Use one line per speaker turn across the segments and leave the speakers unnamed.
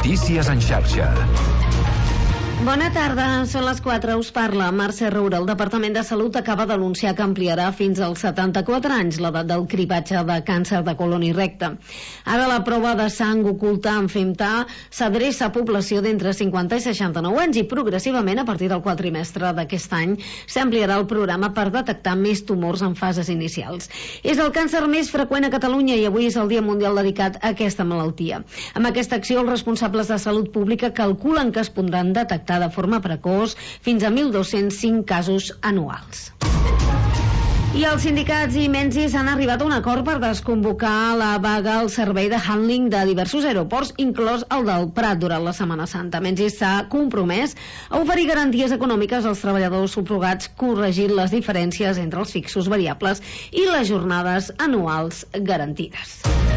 Notícies en xarxa.
Bona tarda, són les 4, us parla Mercè Roura. El Departament de Salut acaba d'anunciar que ampliarà fins als 74 anys l'edat del cribatge de càncer de colon i recte. Ara la prova de sang oculta en FEMTA s'adreça a població d'entre 50 i 69 anys i progressivament a partir del quadrimestre d'aquest any s'ampliarà el programa per detectar més tumors en fases inicials. És el càncer més freqüent a Catalunya i avui és el Dia Mundial dedicat a aquesta malaltia. Amb aquesta acció, els responsables de salut pública calculen que es podran detectar de forma precoç fins a 1.205 casos anuals. I els sindicats i Menzies han arribat a un acord per desconvocar la vaga al servei de handling de diversos aeroports, inclòs el del Prat, durant la Setmana Santa. Menzies s'ha compromès a oferir garanties econòmiques als treballadors subrogats, corregint les diferències entre els fixos variables i les jornades anuals garantides.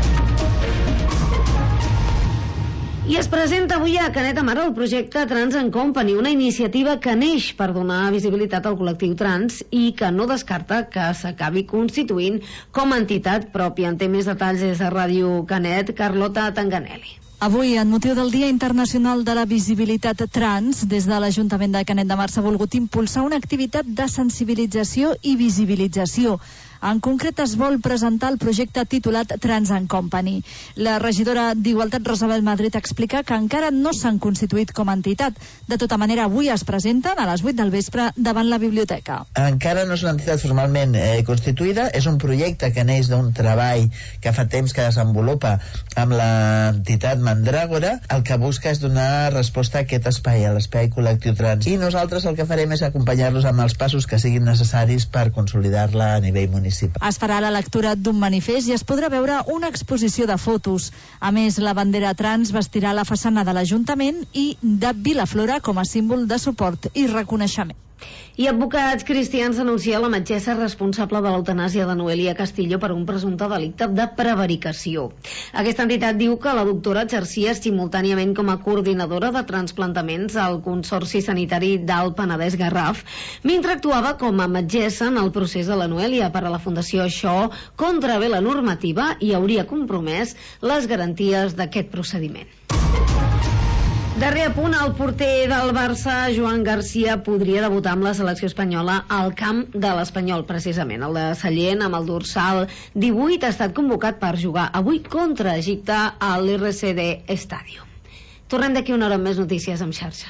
I es presenta avui a Canet de Mar el projecte Trans and Company, una iniciativa que neix per donar visibilitat al col·lectiu trans i que no descarta que s'acabi constituint com a entitat pròpia. En té més detalls des de Ràdio Canet, Carlota Tanganelli.
Avui, en motiu del Dia Internacional de la Visibilitat Trans, des de l'Ajuntament de Canet de Mar s'ha volgut impulsar una activitat de sensibilització i visibilització. En concret, es vol presentar el projecte titulat Trans and Company. La regidora d'Igualtat, Rosabel Madrid, explica que encara no s'han constituït com a entitat. De tota manera, avui es presenten a les 8 del vespre davant la biblioteca.
Encara no és una entitat formalment constituïda, és un projecte que neix d'un treball que fa temps que desenvolupa amb l'entitat Mandràgora. El que busca és donar resposta a aquest espai, a l'espai col·lectiu trans. I nosaltres el que farem és acompanyar-los amb els passos que siguin necessaris per consolidar-la a nivell municipal.
Es farà la lectura d'un manifest i es podrà veure una exposició de fotos. A més, la bandera trans vestirà la façana de l'Ajuntament i de Vilaflora com a símbol de suport i reconeixement.
I advocats cristians denuncia la metgessa responsable de l'eutanàsia de Noelia Castillo per un presumpte delicte de prevaricació. Aquesta entitat diu que la doctora exercia simultàniament com a coordinadora de transplantaments al Consorci Sanitari d'Alt Penedès Garraf, mentre actuava com a metgessa en el procés de la Noelia. Per a la Fundació, això contravé la normativa i hauria compromès les garanties d'aquest procediment. Darrer apunt, el porter del Barça, Joan Garcia, podria debutar amb la selecció espanyola al camp de l'Espanyol, precisament. El de Sallent, amb el dorsal 18, ha estat convocat per jugar avui contra Egipte a l'RCD Stadium. Tornem d'aquí una hora amb més notícies en xarxa.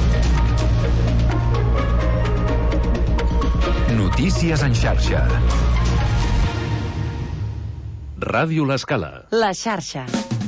Notícies en xarxa. Ràdio L'Escala.
La xarxa.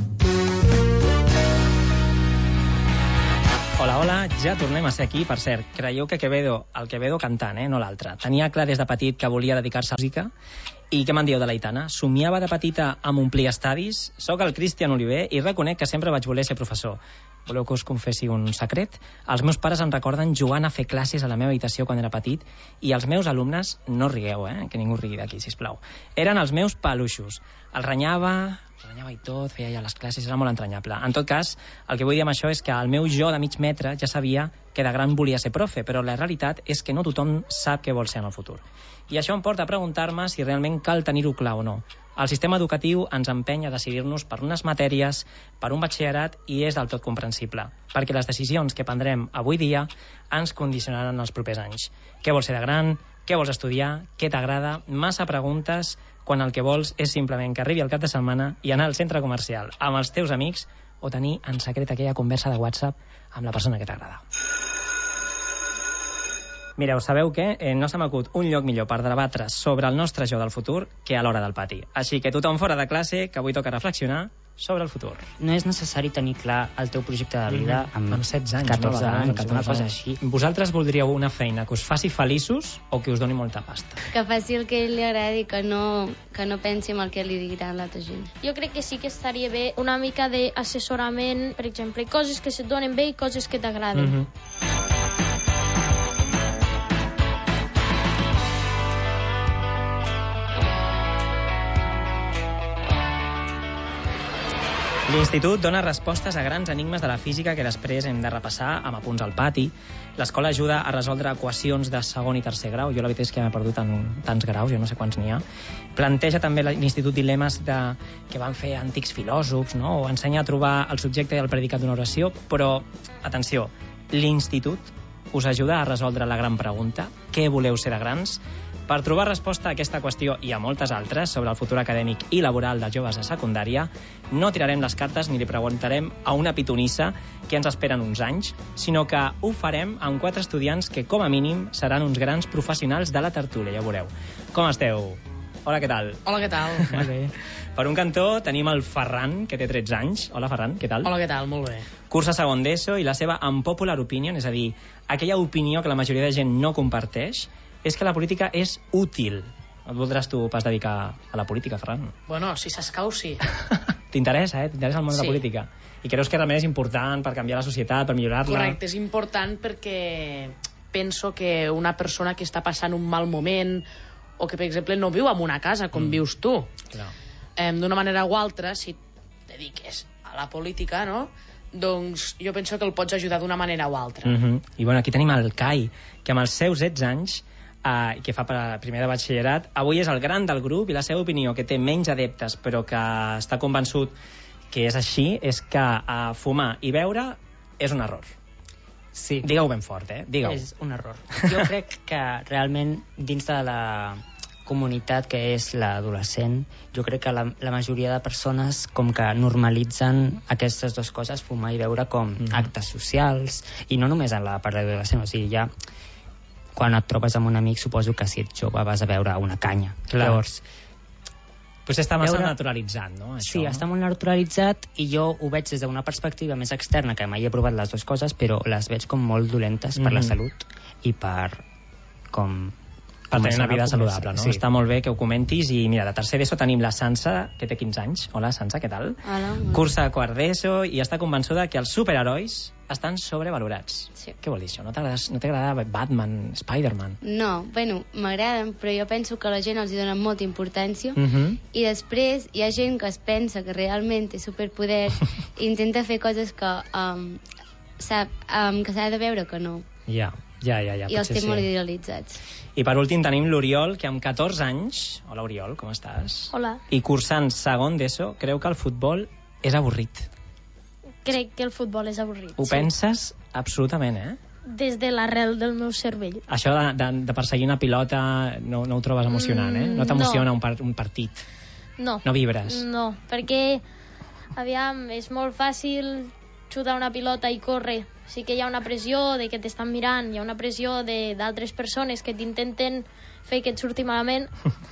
Hola, hola, ja tornem a ser aquí. Per cert, creieu que el Quevedo cantant, no l'altre. Tenia clar des de petit que volia dedicar-se a la música. I què me'n dieu de l'Aitana? Somiava de petita amb omplir estadis? Soc el Cristian Oliver i reconec que sempre vaig voler ser professor. Voleu que us confessi un secret? Els meus pares em recorden jugant a fer classes a la meva habitació quan era petit i els meus alumnes, no rigueu, que ningú rigui d'aquí, sisplau, eren els meus peluixos. Els renyava i tot, feia ja les classes, era molt entranyable. En tot cas, el que vull dir amb això és que el meu jo de mig metre ja sabia que de gran volia ser profe, però la realitat és que no tothom sap què vol ser en el futur. I això em porta a preguntar-me si realment cal tenir-ho clar o no. El sistema educatiu ens empeny a decidir-nos per unes matèries, per un batxillerat, i és del tot comprensible, perquè les decisions que prendrem avui dia ens condicionaran els propers anys. Què vols ser de gran? Què vols estudiar? Què t'agrada? Massa preguntes quan el que vols és simplement que arribi el cap de setmana i anar al centre comercial amb els teus amics o tenir en secret aquella conversa de WhatsApp amb la persona que t'agrada. Mireu, sabeu què? No se m'acut un lloc millor per debatre sobre el nostre jo del futur que a l'hora del pati. Així que tothom fora de classe, que avui toca reflexionar sobre el futur.
No és necessari tenir clar el teu projecte de vida amb
16 anys,
14 anys, una cosa així.
Vosaltres voldríeu una feina que us faci feliços o que us doni molta pasta?
Que faci el que ell li agradi, que no pensi en el que li diran l'altra gent.
Jo crec que sí que estaria bé una mica d'assessorament, per exemple, coses que se't donen bé i coses que t'agraden.
L'Institut dona respostes a grans enigmes de la física que després hem de repassar amb apunts al pati. L'escola ajuda a resoldre equacions de segon i tercer grau. Jo la veritat és que m'he perdut en tants graus, jo no sé quants n'hi ha. Planteja també l'Institut dilemes que van fer antics filòsofs, no? O ensenya a trobar el subjecte i el predicat d'una oració. Però, atenció, l'Institut us ajuda a resoldre la gran pregunta: què voleu ser de grans? Per trobar resposta a aquesta qüestió i a moltes altres sobre el futur acadèmic i laboral dels joves de secundària, no tirarem les cartes ni li preguntarem a una pitonissa què ens esperen uns anys, sinó que ho farem amb 4 estudiants que, com a mínim, seran uns grans professionals de la tertúlia, ja veureu. Com esteu? Hola, què tal?
Hola, què tal?
Molt bé. Per un cantó tenim el Ferran, que té 13 anys. Hola, Ferran, què tal?
Hola, què tal? Molt bé.
Cursa segon d'ESO i la seva unpopular opinion, és a dir, aquella opinió que la majoria de gent no comparteix, és que la política és útil. No et voldràs tu pas dedicar a la política, Ferran?
Bueno, si s'escau, sí.
T'interessa, T'interessa el món de la política. I creus que realment és important per canviar la societat, per millorar-la?
Correcte, és important perquè penso que una persona que està passant un mal moment o que, per exemple, no viu en una casa com vius tu, d'una manera o altra, si et dediques a la política, no?, doncs jo penso que el pots ajudar d'una manera o altra.
I bueno, aquí tenim el Kai, que amb els seus 16 anys, que fa primer de batxillerat, avui és el gran del grup i la seva opinió, que té menys adeptes però que està convençut que és així, és que fumar i beure és un error.
Sí.
Digue-ho ben fort, digue-ho.
És un error. Jo crec que realment dins de la comunitat que és l'adolescent, jo crec que la majoria de persones com que normalitzen aquestes dues coses, fumar i beure, com actes socials, i no només en la part d'adolescent, o sigui, ja quan et trobes amb un amic, suposo que si ets jove vas a beure una canya.
Clar.
Llavors,
Potser està massa naturalitzat, no? Això.
Sí, està molt naturalitzat i jo ho veig des d'una perspectiva més externa, que mai he provat les dues coses, però les veig com molt dolentes per la salut i per
tenir una vida saludable, no? Sí. Està molt bé que ho comentis. I mira, de tercer d'ESO tenim la Sansa, que té 15 anys. Hola, Sansa, què tal?
Hola.
Cursa quart d'ESO i està convençuda que els superherois estan sobrevalorats.
Sí.
Què vol dir això? No t'agrada Batman, Spider-Man?
No, bueno, m'agraden, però jo penso que la gent els hi dona molta importància i després hi ha gent que es pensa que realment té superpoder i intenta fer coses que s'ha de veure que no.
Ja.
I els té molt idealitzats.
I per últim tenim l'Oriol, que amb 14 anys... Hola, Oriol, com estàs?
Hola.
I cursant segon d'ESO, creu que el futbol és avorrit.
Crec que el futbol és avorrit.
Ho penses absolutament,
Des de l'arrel del meu cervell.
Això de perseguir una pilota no ho trobes emocionant, No t'emociona un partit?
No.
No vibres?
No, perquè, aviam, és molt fàcil xutar una pilota i córrer. Sí que hi ha una pressió de que t'estan mirant, hi ha una pressió d'altres persones que t'intenten fer que et surti malament,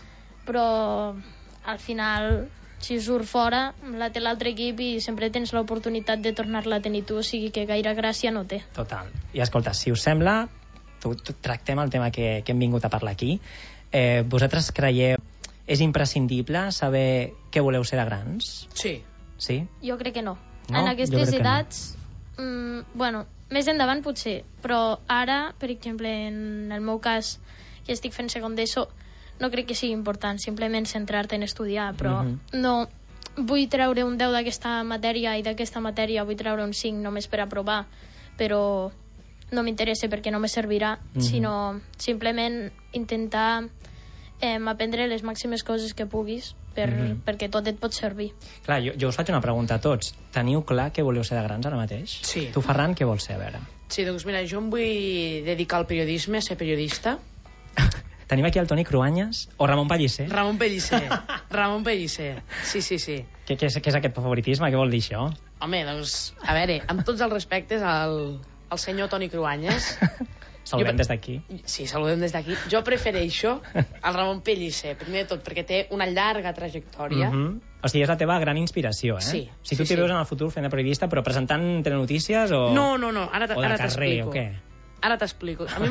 però al final, si surt fora, la té l'altre equip i sempre tens l'oportunitat de tornar-la a tenir tu, o sigui que gaire gràcia no té.
Total. I escolta, si us sembla, tractem el tema que hem vingut a parlar aquí. Vosaltres creieu és imprescindible saber què voleu ser de grans?
Sí.
Sí?
Jo crec que no.
No?
En aquestes
Jo crec que
edats... bueno, més endavant potser, però ara, per exemple, en el meu cas, que estic fent segon d'ESO, no crec que sigui important, simplement centrar-te en estudiar, però no vull treure un 10 d'aquesta matèria i d'aquesta matèria vull treure un 5 només per aprovar, però no m'interessa perquè no me servirà, sinó simplement intentar aprendre les màximes coses que puguis perquè tot et pot servir.
Clar, jo us faig una pregunta a tots. Teniu clar què voleu ser de grans ara mateix?
Sí.
Tu, Ferran, què vols ser, a veure?
Sí, doncs mira, jo em vull dedicar al periodisme, a ser periodista.
Tenim aquí el Toni Cruanyes o Ramon Pellicer?
Ramon Pellicer. Ramon Pellicer. Sí.
Què és aquest favoritisme? Què vol dir això?
Home, doncs, a veure, amb tots els respectes al senyor Toni Cruanyes...
Saludem des d'aquí.
Sí, saludem des d'aquí. Jo prefereixo el Ramon Pellicer, primer de tot, perquè té una llarga trajectòria.
O sigui, és la teva gran inspiració,
Sí.
Si tu t'hi veus en el futur fent de periodista, però presentant telenotícies o...
No, ara
carrer,
t'explico.
o què?
Ara t'explico. A mi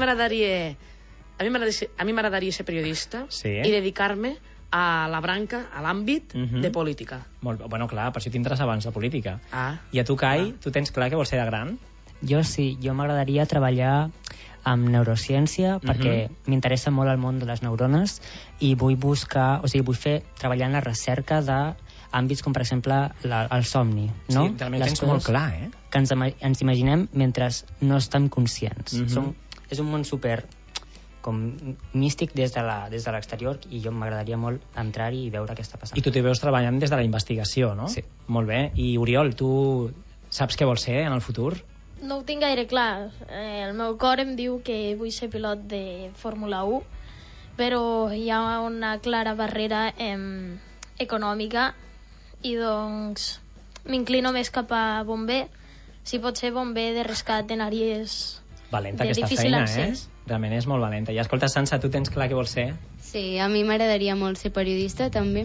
m'agradaria ser periodista i dedicar-me a la branca, a l'àmbit de política.
Bueno, clar, per això t'interessa abans la política. I a tu, Kai, tu tens clar que vols ser de gran?
Jo sí, jo m'agradaria treballar amb neurociència perquè m'interessa molt el món de les neurones i vull treballar en la recerca de àmbits com, per exemple, el somni, no?
Sí, realment tens molt clar,
que ens imaginem mentre no estem conscients. És un món super com místic des de l'exterior, i jo m'agradaria molt entrar-hi i veure què està passant.
I tu t'hi veus treballant des de la investigació, no?
Sí.
Molt bé. I Oriol, tu saps què vols ser en el futur?
No ho tinc gaire clar. El meu cor em diu que vull ser pilot de Fórmula 1, però hi ha una clara barrera econòmica i doncs m'inclino més cap a bomber. Si pot ser bomber de rescat en àrees
valenta
de
aquesta
difícil
feina,
accés.
Realment és molt valenta. I escolta, Sansa, tu tens clar què vols ser?
Sí, a mi m'agradaria molt ser periodista, també.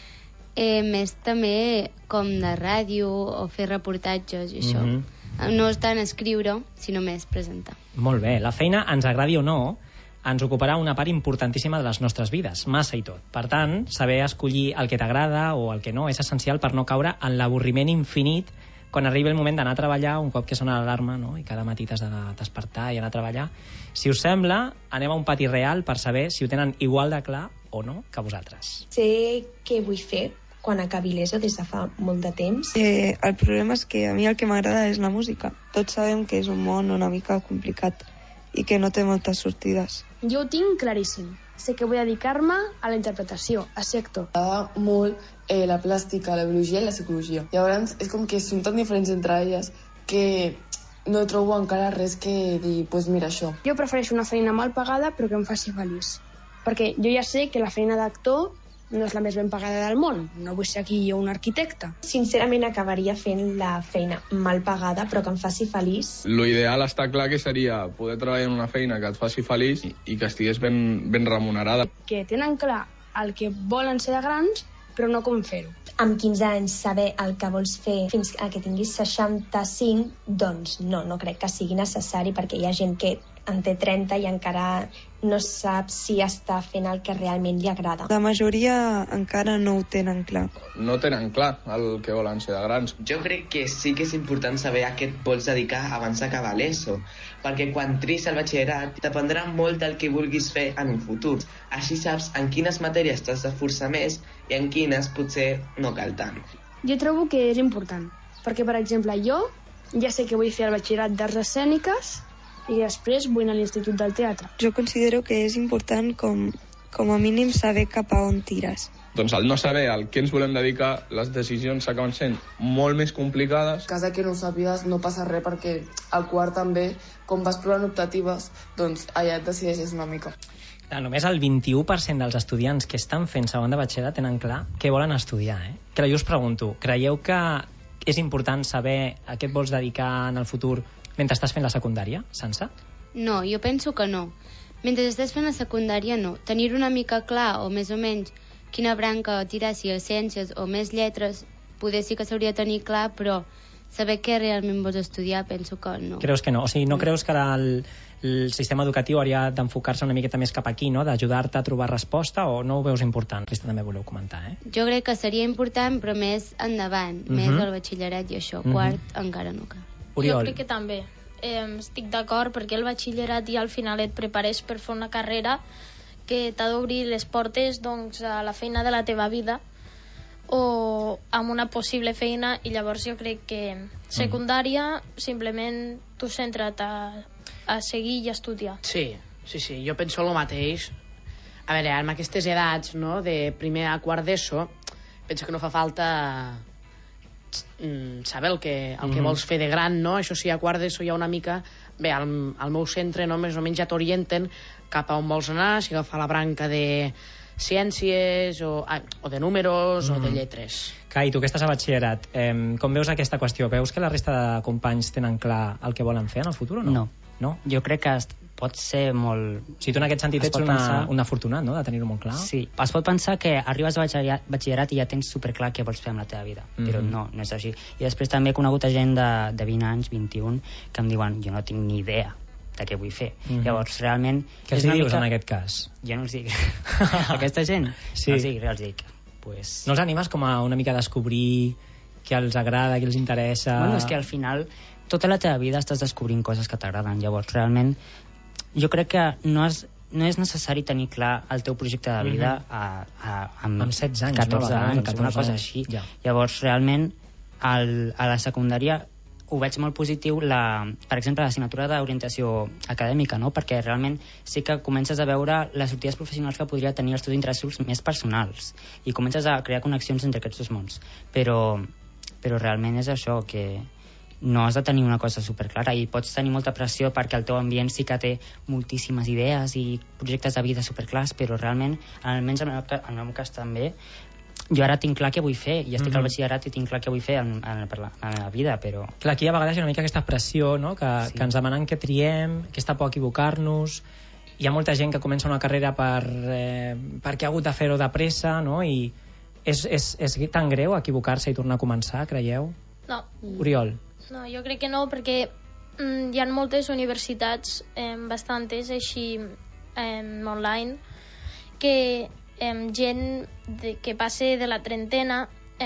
Més també com de ràdio o fer reportatges i això. No és tant escriure, sinó més presentar.
Molt bé. La feina, ens agradi o no, ens ocuparà una part importantíssima de les nostres vides, massa i tot. Per tant, saber escollir el que t'agrada o el que no és essencial per no caure en l'avorriment infinit quan arribi el moment d'anar a treballar un cop que sona l'alarma, no? I cada matí t'has de despertar i anar a treballar. Si us sembla, anem a un pati real per saber si ho tenen igual de clar o no que vosaltres.
Sé què vull fer quan acabi l'ESO des de fa molt de temps.
El problema és que a mi el que m'agrada és la música. Tots sabem que és un món una mica complicat i que no té moltes sortides.
Jo ho tinc claríssim. Sé que vull dedicar-me a la interpretació, a ser actor.
M'agrada molt la plàstica, la biologia i la psicologia. Llavors és com que són tan diferents entre elles que no trobo encara res que dir, doncs mira això.
Jo prefereixo una feina mal pagada però que em faci feliç. Perquè jo ja sé que la feina d'actor no és la més ben pagada del món. No vull ser aquí jo un arquitecte.
Sincerament acabaria fent la feina mal pagada però que em faci feliç.
Lo ideal està clar que seria poder treballar en una feina que et faci feliç i que estigués ben remunerada.
Que tenen clar el que volen ser de grans però no com fer-ho.
Amb 15 anys saber el que vols fer fins a que tinguis 65, doncs no crec que sigui necessari, perquè hi ha gent que en té 30 i encara no sap si està fent el que realment li agrada.
La majoria encara no ho tenen clar.
No tenen clar el que volen ser de grans.
Jo crec que sí que és important saber a què et vols dedicar abans d'acabar l'ESO, perquè quan tris el batxillerat dependrà molt del que vulguis fer en un futur. Així saps en quines matèries t'has de forçar més i en quines potser no cal tant.
Jo trobo que és important, perquè per exemple jo ja sé que vull fer el batxillerat d'arts escèniques i després vull anar a l'Institut del Teatre.
Jo considero que és important com a mínim saber cap a on tires.
Doncs al no saber al què ens volem dedicar, les decisions s'acaben sent molt més complicades.
En cas que no ho sàpigues no passa res, perquè al quart també, com vas provant optatives, doncs allà et decideixes una mica.
Només el 21% dels estudiants que estan fent segon de batxillerat tenen clar què volen estudiar. Que jo us pregunto, creieu que és important saber a què et vols dedicar en el futur mentre estàs fent la secundària, Sansa?
No, jo penso que no. Mentre estàs fent la secundària, no. Tenir una mica clar, o més o menys, quina branca tirar, si a ciències o més lletres, poder sí que s'hauria de tenir clar, però saber què realment vols estudiar, penso que no.
Creus que no? O sigui, no creus que el sistema educatiu hauria d'enfocar-se una miqueta més cap aquí, no? D'ajudar-te a trobar resposta, o no ho veus important? Aquesta també voleu comentar,
Jo crec que seria important, però més endavant, més al batxillerat i això. Quart encara no cal.
Oriol.
Jo crec que també. Estic d'acord, perquè el batxillerat ja al final et prepares per fer una carrera que t'ha d'obrir les portes doncs, a la feina de la teva vida o amb una possible feina, i llavors jo crec que secundària simplement tu centra't a seguir i a estudiar.
Sí, jo penso el mateix. A veure, amb aquestes edats, no?, de primer a quart d'ESO, penso que no fa falta saber el que vols fer de gran, no? Això sí, a quart d'ESO hi ha una mica... Bé, al meu centre, no?, més o menys ja t'orienten cap a on vols anar, si agafar la branca de ciències o de números o de lletres.
Kai, tu que estàs a batxillerat, com veus aquesta qüestió? Veus que la resta de companys tenen clar el que volen fer en el futur o no?
No. Jo crec que pot ser molt...
O sigui, tu en aquest sentit ets un afortunat, no?, de tenir-ho molt clar.
Sí, es pot pensar que arribes a batxillerat i ja tens superclar què vols fer amb la teva vida, però no és així. I després també he conegut a gent de 20 anys, 21, que em diuen, jo no tinc ni idea de què vull fer. Llavors, realment...
Què els dius en aquest cas?
Jo no els dic. Aquesta gent?
Sí.
No els dic.
No els animes com a una mica a descobrir què els agrada, què els interessa?
Bueno, és que al final tota la teva vida estàs descobrint coses que t'agraden. Llavors, realment, jo crec que no has no és necessari tenir clar el teu projecte de vida amb
16 anys,
14 anys, una cosa així. Llavors, realment, a la secundària ho veig molt positiu, per exemple, l'assignatura d'orientació acadèmica, no? Perquè realment sí que comences a veure les sortides professionals que podria tenir els teus interessos més personals i comences a crear connexions entre aquests dos mons. Però realment és això, que no has de tenir una cosa superclara i pots tenir molta pressió perquè el teu ambient sí que té moltíssimes idees i projectes de vida superclars, però realment, almenys en el meu cas també, jo ara tinc clar què vull fer i estic al batxillerat i tinc clar què vull fer en la vida, però...
Clar, aquí a vegades hi ha una mica aquesta pressió, no? Que ens demanen que triem, aquesta por a equivocar-nos. Hi ha molta gent que comença una carrera perquè ha hagut de fer-ho de pressa, no? I és tan greu equivocar-se i tornar a començar, creieu?
No.
Oriol?
No, jo crec que no, perquè hi ha moltes universitats, bastantes així online, que gent que passe de la trentena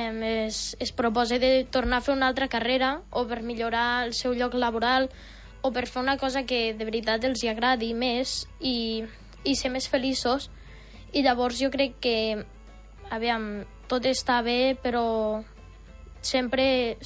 es proposa de tornar a fer una altra carrera o per millorar el seu lloc laboral o per fer una cosa que de veritat els hi agradi més i ser més feliços. I llavors jo crec que, aviam, tot està bé, però sempre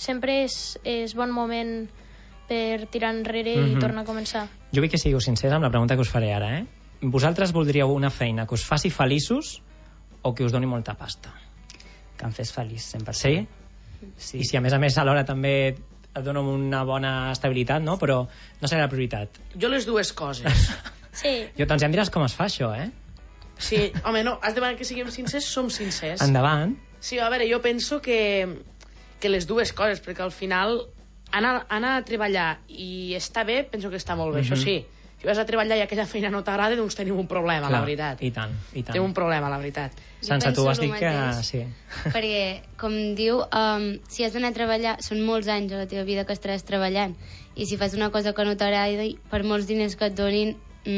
és bon moment per tirar enrere i tornar a començar.
Jo vull que sigueu sincers amb la pregunta que us faré ara, Vosaltres voldríeu una feina que us faci feliços o que us doni molta pasta?
Que em fes feliç, 100%.
Sí? Sí. I si a més alhora també et dona una bona estabilitat, no? Però no serà la prioritat.
Jo les dues coses.
Sí.
Doncs ja em diràs com es fa això,
Sí, home, no, has demanat que siguem sincers, som sincers.
Endavant.
Sí, a veure, jo penso que les dues coses, perquè al final anar a treballar i estar bé, penso que està molt bé, això sí. Si vas a treballar i aquella feina no t'agrada, doncs tenim un problema, la veritat.
I tant.
Tenim un problema, la veritat.
Sense tu has dit que... Sí.
Perquè, com diu, si has d'anar a treballar, són molts anys a la teva vida que estaràs treballant, i si fas una cosa que no t'agrada, per molts diners que et donin,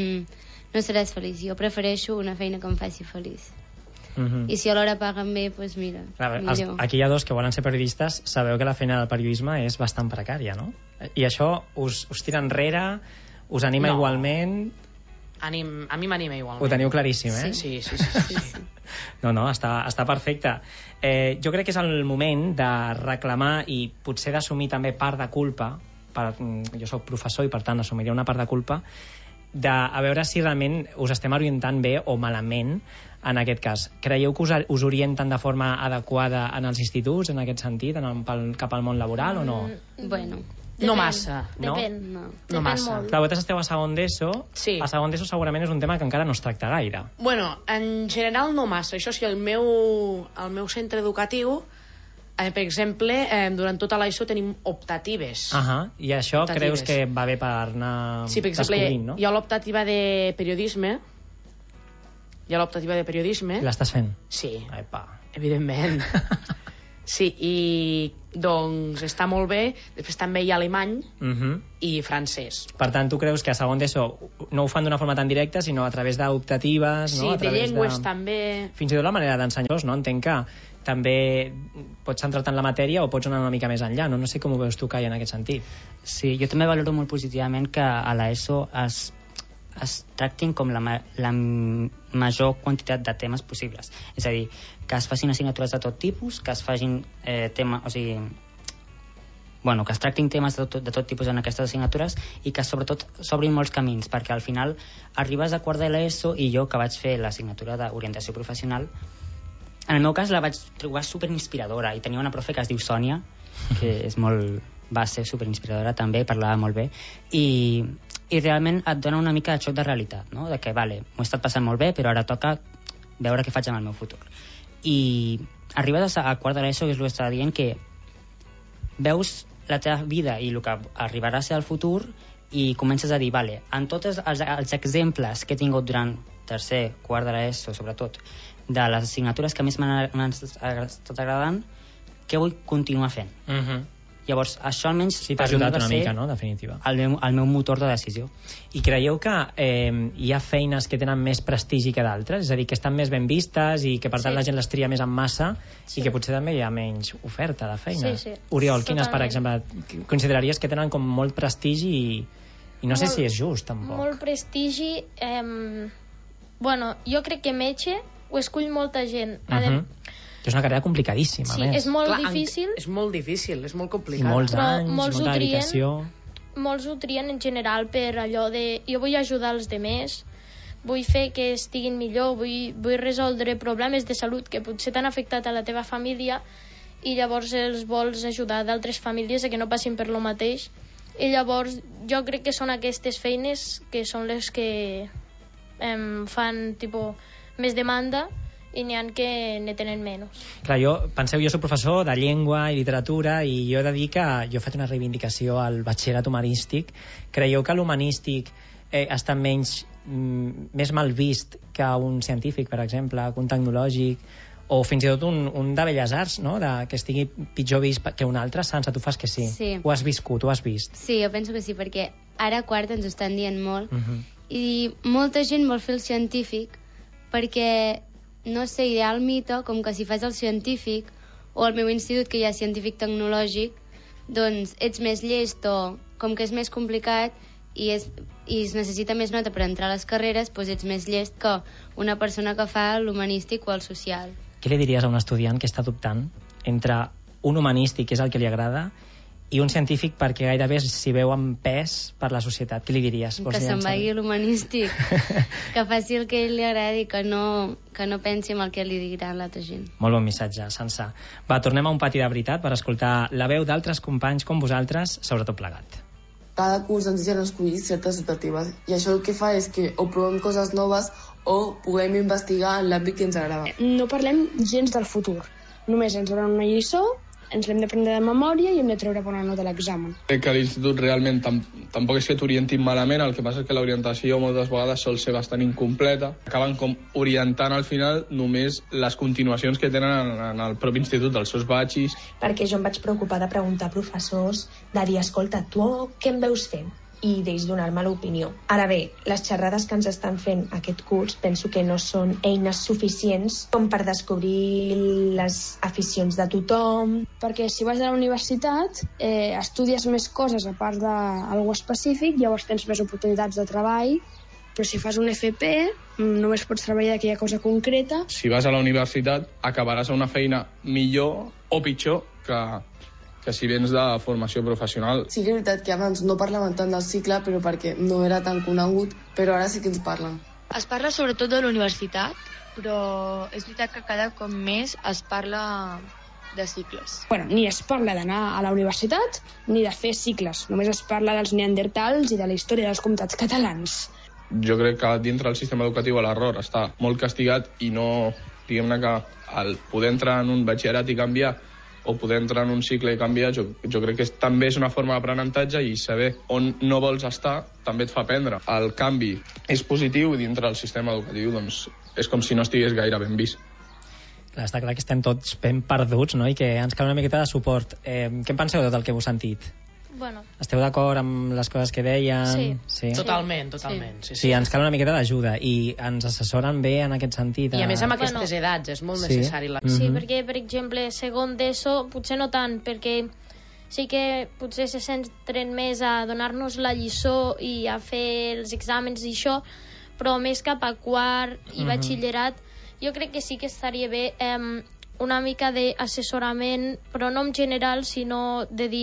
no seràs feliç. Jo prefereixo una feina que em faci feliç. I si alhora paguen bé, doncs mira, millor.
Aquí hi ha dos que volen ser periodistes. Sabeu que la feina del periodisme és bastant precària, no? I això us tira enrere... Us anima igualment?
A mi m'anima igualment.
Ho teniu claríssim,
Sí.
No, està perfecte. Jo crec que és el moment de reclamar i potser d'assumir també part de culpa, jo sóc professor i per tant assumiré una part de culpa, a veure si realment us estem orientant bé o malament en aquest cas. Creieu que us orienten de forma adequada en els instituts, en aquest sentit, cap al món laboral o no?
Bueno...
No massa.
Depèn.
No massa.
Clar, vosaltres esteu a segon d'ESO.
Sí.
A segon d'ESO segurament és un tema que encara no es tracta gaire.
Bueno, en general no massa. Això sí, el meu centre educatiu, per exemple, durant tota l'ESO tenim optatives.
I això creus que va bé per anar descobrint, no?
Sí, per exemple, hi ha l'optativa de periodisme.
L'estàs fent?
Sí.
Epa.
Evidentment. Sí, i doncs està molt bé. Després també hi ha alemany i francès.
Per tant, tu creus que a segon d'ESO no ho fan d'una forma tan directa, sinó a través d'optatives,
no? Sí, de llengües també.
Fins i tot la manera d'ensenyar-los, no? Entenc que també pots centrar-te en la matèria o pots anar una mica més enllà, no? No sé com ho veus tu, Kai, en aquest sentit.
Sí, jo també valoro molt positivament que a l'ESO es tractin com la major quantitat de temes possibles. És a dir, que es facin assignatures de tot tipus, que es facin que es tractin temes de tot tipus en aquestes assignatures i que sobretot s'obrin molts camins, perquè al final arribes a quart de l'ESO i jo, que vaig fer l'assignatura d'orientació professional, en el meu cas la vaig trobar superinspiradora i tenia una profe que es diu Sònia, que va ser superinspiradora també, parlava molt bé i realment et dona una mica de xoc de realitat, no? De que, vale, m'ho he estat passant molt bé, però ara toca veure què faig amb el meu futur. I arribes a quart de l'ESO, que és el que estava dient, que veus la teva vida i el que arribarà a ser el futur i comences a dir, vale, en tots els exemples que he tingut durant tercer, quart de l'ESO, sobretot, de les assignatures que més m'han estat agradant, què vull continuar fent? Llavors, això almenys
sí, t'ha ajudat una mica, no? Definitiva.
El meu motor de decisió.
I creieu que hi ha feines que tenen més prestigi que d'altres? És a dir, que estan més ben vistes i que per tant la gent les tria més en massa i que potser també hi ha menys oferta de feines. Oriol, quines, per exemple, consideraries que tenen com molt prestigi i no sé si és just, tampoc?
Molt prestigi... Bueno, jo crec que metge ho escull molta gent.
És una carrera complicadíssima,
sí, és molt difícil.
És molt difícil, és molt complicat.
I molts anys, molta dedicació.
Molts ho trien en general per allò de jo vull ajudar els demés, vull fer que estiguin millor, vull resoldre problemes de salut que potser t'han afectat a la teva família i llavors els vols ajudar d'altres famílies a que no passin per lo mateix. I llavors jo crec que són aquestes feines que són les que fan més demanda i n'hi ha que ne tenen menys.
Clar, penseu, jo soc professor de llengua i literatura i jo he de dir que jo he fet una reivindicació al batxillerat humanístic. Creieu que l'humanístic està més mal vist que un científic, per exemple, que un tecnològic, o fins i tot un de Belles Arts, no? Que estigui pitjor vist que un altre? Sansa, tu fas que sí. Ho has viscut, ho has vist.
Sí, jo penso que sí, perquè ara a quart ens ho estan dient molt i molta gent vol fer el científic perquè no sé, ideal mite, com que si fas el científic o al meu institut que hi ha científic tecnològic, doncs ets més llest o com que és més complicat i es necessita més nota per entrar a les carreres, doncs ets més llest que una persona que fa l'humanístic o el social.
Què li diries a un estudiant que està dubtant entre un humanístic, que és el que li agrada, i un científic perquè gairebé s'hi veu amb pes per la societat? Què li diries?
Que se'n vagi l'humanístic, que faci el que li agradi, que no pensi en el que li diran l'altra gent.
Molt bon missatge, Sansa. Va, tornem a un pati de veritat per escoltar la veu d'altres companys com vosaltres, sobretot plegat.
Cada curs ens deixen escollir certes optatives i això el que fa és que o provem coses noves o puguem investigar en l'àmbit que ens agrada.
No parlem gens del futur, només ens donen una lliçó, ens l'hem d'aprendre de memòria i hem de treure bona nota a l'examen.
Crec que l'institut realment tampoc és que t'orientin malament, el que passa és que l'orientació moltes vegades sol ser bastant incompleta. Acaben com orientant al final només les continuacions que tenen en el propi institut, dels seus batxis.
Perquè jo em vaig preocupar de preguntar a professors, de dir, escolta, tu què em veus fent? I d'ells donar-me l'opinió. Ara bé, les xerrades que ens estan fent aquest curs penso que no són eines suficients com per descobrir les aficions de tothom.
Perquè si vas a la universitat estudies més coses a part d'algú específic, llavors tens més oportunitats de treball, però si fas un FP només pots treballar d'aquella cosa concreta.
Si vas a la universitat acabaràs a una feina millor o pitjor que si vens de formació professional.
Sí que és veritat que abans no parlaven tant del cicle, però perquè no era tan conegut, però ara sí que ens parlen.
Es parla sobretot de la universitat, però és veritat que cada cop més es parla de cicles.
Bueno, ni es parla d'anar a la universitat ni de fer cicles, només es parla dels neandertals i de la història dels comtats catalans.
Jo crec que dintre del sistema educatiu l'error està molt castigat i no, diguem-ne que el poder entrar en un batxillerat i canviar o poder entrar en un cicle i canviar, jo crec que també és una forma d'aprenentatge i saber on no vols estar també et fa aprendre. El canvi és positiu i dintre del sistema educatiu doncs, és com si no estigués gaire ben vist.
Clar, està clar que estem tots ben perduts, no? I que ens cal una miqueta de suport. Què en penseu de tot el que heu sentit?
Bueno.
Esteu d'acord amb les coses que deien?
Sí. Totalment.
Sí, ens cal una miqueta d'ajuda i ens assessoren bé en aquest sentit.
I a més amb aquestes edats és molt necessari.
Sí, perquè, per exemple, segon d'ESO potser no tant, perquè sí que potser se centren més a donar-nos la lliçó i a fer els exàmens i això, però més cap a quart i batxillerat jo crec que sí que estaria bé una mica d'assessorament, però no en general, sinó de dir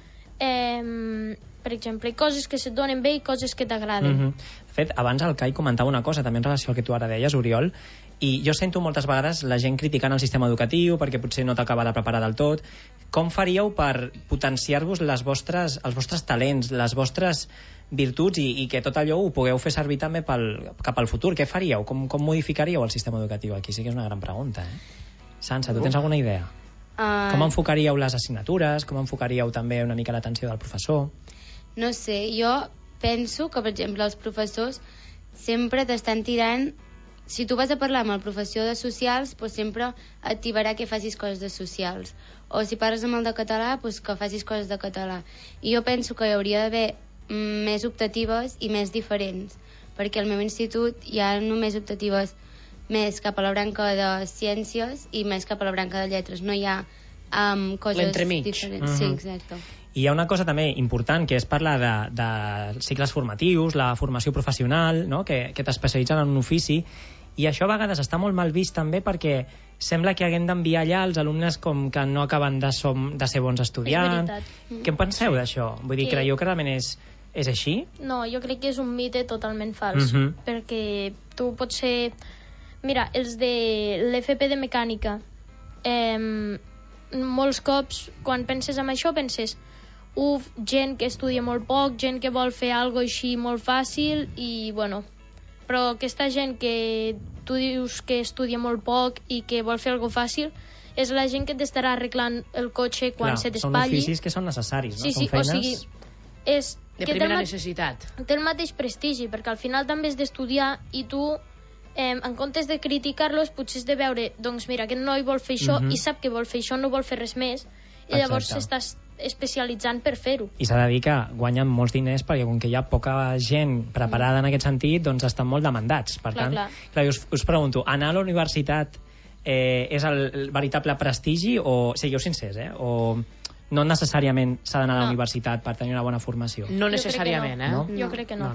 per exemple, coses que se't donen bé i coses que t'agraden.
De fet, abans el Kai comentava una cosa també en relació al que tu ara deies, Oriol, i jo sento moltes vegades la gent criticant el sistema educatiu perquè potser no t'acaba de preparar del tot. Com faríeu per potenciar-vos els vostres talents, les vostres virtuts i que tot allò ho pugueu fer servir també cap al futur? Què faríeu? Com modificaríeu el sistema educatiu? Aquí sí que és una gran pregunta, Sansa, tu tens alguna idea? Com enfocaríeu les assignatures? Com enfocaríeu també una mica l'atenció del professor?
No sé, jo penso que, per exemple, els professors sempre t'estan tirant... Si tu vas a parlar amb el professor de socials, doncs sempre et tibarà que facis coses de socials. O si parles amb el de català, doncs que facis coses de català. I jo penso que hi hauria d'haver més optatives i més diferents, perquè al meu institut hi ha només optatives més cap a la branca de ciències i més cap a la branca de lletres. No hi ha coses diferents. Sí, exacte.
I hi ha una cosa també important, que és parlar de cicles formatius, la formació professional, no? que t'especialitzen en un ofici, i això a vegades està molt mal vist també perquè sembla que haguem d'enviar allà els alumnes com que no acaben de ser bons estudiants. Què en penseu d'això? Vull dir, creieu que realment és així?
No, jo crec que és un mite totalment fals, perquè tu pots ser... Mira, els de l'FP de mecànica, molts cops, quan penses en això, penses gent que estudia molt poc, gent que vol fer alguna cosa així molt fàcil, i bueno, però aquesta gent que tu dius que estudia molt poc i que vol fer alguna cosa fàcil és la gent que t'estarà arreglant el cotxe quan se t'espatlli.
Són oficis que són necessaris, no?
Sí,
són feines...
o sigui, és
de primera necessitat.
Té el mateix prestigi, perquè al final també has d'estudiar i tu, en comptes de criticar-los, potser has de veure, doncs mira, aquest noi vol fer això i sap que vol fer això, no vol fer res més, i llavors s'estàs especialitzant per fer-ho.
I s'ha de dir que guanyen molts diners perquè com que hi ha poca gent preparada en aquest sentit, doncs estan molt demandats. Per tant, us pregunto, anar a la universitat és el veritable prestigi o, sigueu sincers, o no necessàriament s'ha d'anar a la universitat per tenir una bona formació?
No necessàriament,
no. Jo crec que no.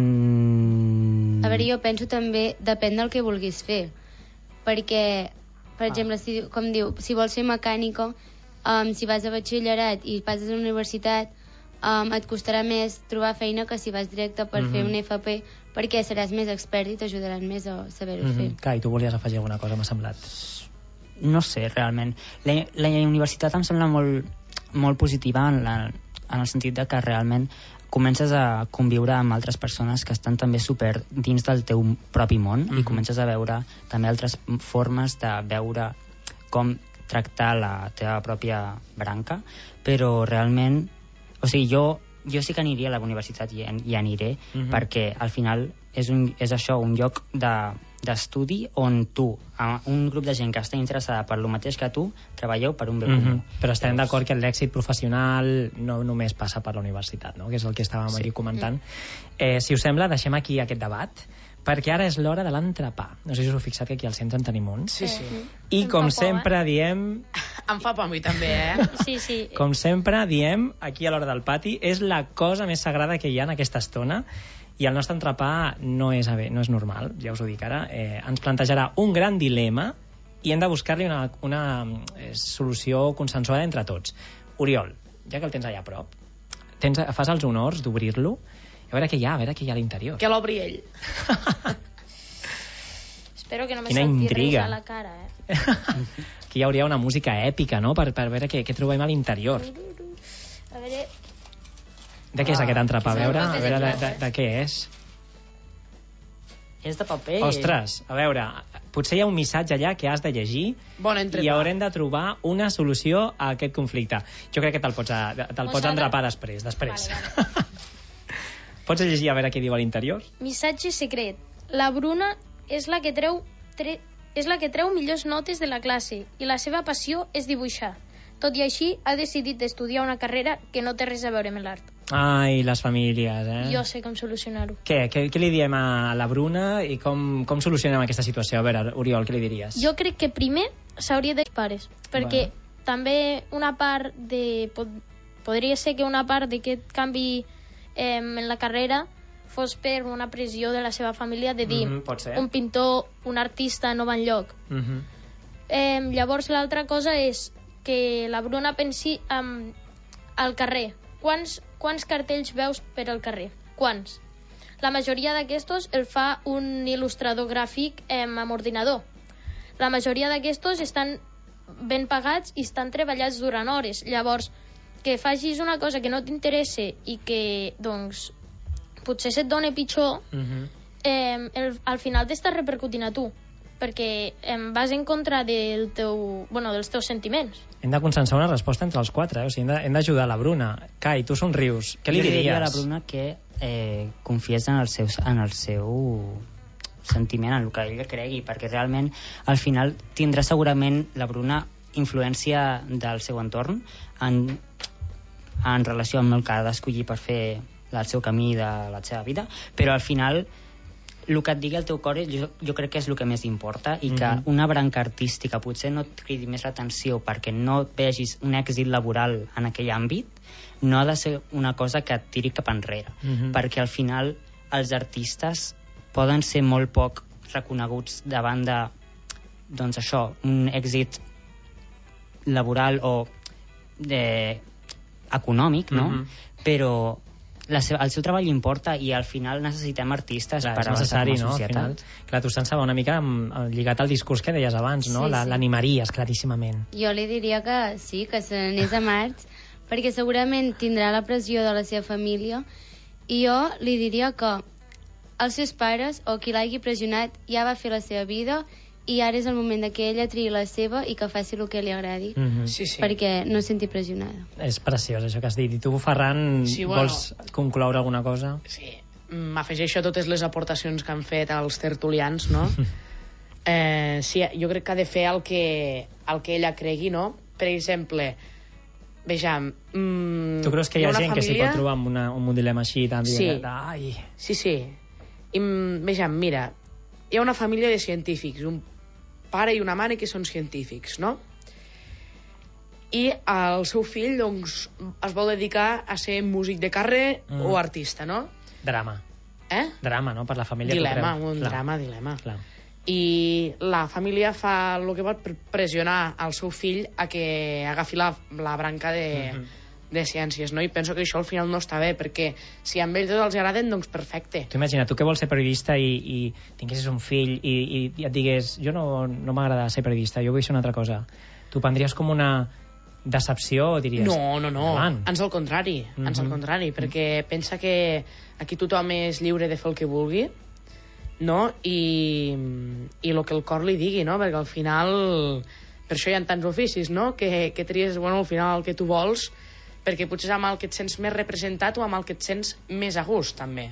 A veure, jo penso també, depèn del que vulguis fer, perquè, per exemple, com diu, si vols ser mecànico, si vas a batxillerat i passes a la universitat, et costarà més trobar feina que si vas directe per fer un FP, perquè seràs més expert i t'ajudaran més a saber-ho fer.
Kai, tu volies afegir alguna cosa, m'ha semblat?
No sé, realment. La universitat em sembla molt positiva en el sentit de que realment comences a conviure amb altres persones que estan també super dins del teu propi món i comences a veure també altres formes de veure com tractar la teva pròpia branca, però realment, o sigui, jo sí que aniria a la universitat i aniré perquè al final és això, un lloc d'estudi on tu, un grup de gent que està interessada per lo mateix que tu, treballeu per un bé comú.
Però estem d'acord que l'èxit professional no només passa per la universitat, no? Que és el que estàvem aquí comentant. Si us sembla, deixem aquí aquest debat, perquè ara és l'hora de l'entrepà. No sé si us heu fixat que aquí al centre en tenim uns.
Sí.
I com sempre diem...
Em fa por a mi també,
Sí.
Com sempre diem, aquí a l'hora del pati, és la cosa més sagrada que hi ha en aquesta estona, i el nostre entrepà no és normal, ja us ho dic ara. Ens plantejarà un gran dilema i hem de buscar-li una solució consensuada entre tots. Oriol, ja que el tens allà a prop, fas els honors d'obrir-lo, a veure què hi ha a l'interior.
Que l'obri ell.
Espero que no me salti res a la cara,
Aquí hi hauria una música èpica, no?, per veure què trobem a l'interior.
A veure...
De què és aquest entrepà? A veure de què és.
És de paper.
Ostres, a veure, potser hi ha un missatge allà que has de llegir i haurem de trobar una solució a aquest conflicte. Jo crec que te'l pots entrepar després. Vale. Pots llegir a veure què diu a l'interior?
Missatge secret. La Bruna és la que treu millors notes de la classe i la seva passió és dibuixar. Tot i així, ha decidit estudiar una carrera que no té res a veure amb l'art.
Ai, les famílies,
Jo sé com solucionar-ho.
Què li diem a la Bruna i com solucionem aquesta situació? A veure, Oriol, què li diries?
Jo crec que primer s'hauria de pares, perquè també una part podria ser que una part d'aquest canvi en la carrera fos per una pressió de la seva família de dir un pintor, un artista no va enlloc. Llavors l'altra cosa és que la Bruna pensi al carrer. Quants cartells veus per al carrer? Quants? La majoria d'aquestos el fa un il·lustrador gràfic amb ordinador. La majoria d'aquestos estan ben pagats i estan treballats durant hores. Llavors, que facis una cosa que no t'interessa i que, doncs, potser se't doni pitjor, al final t'estàs repercutint a tu, perquè vas en contra dels teus sentiments.
Hem de consensuar una resposta entre els quatre, o sigui, hem d'ajudar la Bruna. Kai, tu somrius. Què li diries?
Jo diria a la Bruna que confiés en el seu sentiment, en el que ella cregui, perquè realment al final tindrà segurament la Bruna influència del seu entorn en relació amb el que ha d'escollir per fer el seu camí de la seva vida, però al final el que et digui el teu cor jo crec que és el que més importa, i que una branca artística potser no et cridi més l'atenció perquè no vegis un èxit laboral en aquell àmbit, no ha de ser una cosa que et tiri cap enrere, perquè al final els artistes poden ser molt poc reconeguts davant de, doncs això, un èxit laboral o econòmic, no? Però el seu treball importa, i al final necessitem artistes per avançar com a societat.
Clar, tu estava una mica lligat al discurs que deies abans, no? L'animaries, claríssimament.
Jo li diria que sí, que se n'anés a marx, perquè segurament tindrà la pressió de la seva família, i jo li diria que els seus pares, o qui l'hagi pressionat, ja va fer la seva vida, i ara és el moment que ella triï la seva i que faci el que li agradi, perquè no es senti pressionada.
És preciós això que has dit. I tu, Ferran, vols concloure alguna cosa?
Sí, m'afegeixo a totes les aportacions que han fet els tertulians, no? Sí, jo crec que ha de fer el que ella cregui, no? Per exemple, vejam...
Tu creus que hi ha gent que s'hi pot trobar amb un dilema així tan
dient? Sí. I, vejam, mira, hi ha una família de científics, un pare i una mare que són científics, no? I el seu fill, doncs, es vol dedicar a ser músic de carrer o artista, no?
Drama. Drama, no? Per la família.
Dilema. Clar. I la família fa el que pot per pressionar el seu fill a que agafi la branca de ciències, no? I penso que això al final no està bé, perquè si a ells els agraden, doncs perfecte.
Tu imagina, tu que vols ser periodista i tinguessis un fill i et digués, jo no m'agrada ser periodista, jo vull ser una altra cosa. Tu prendries com una decepció o diries...
No, ans al contrari, perquè pensa que aquí tothom és lliure de fer el que vulgui, no? I el que el cor li digui, no? Perquè al final, per això hi ha tants oficis, no? Que tries, al final el que tu vols, perquè potser és amb el que et sents més representat o amb el que et sents més a gust, també.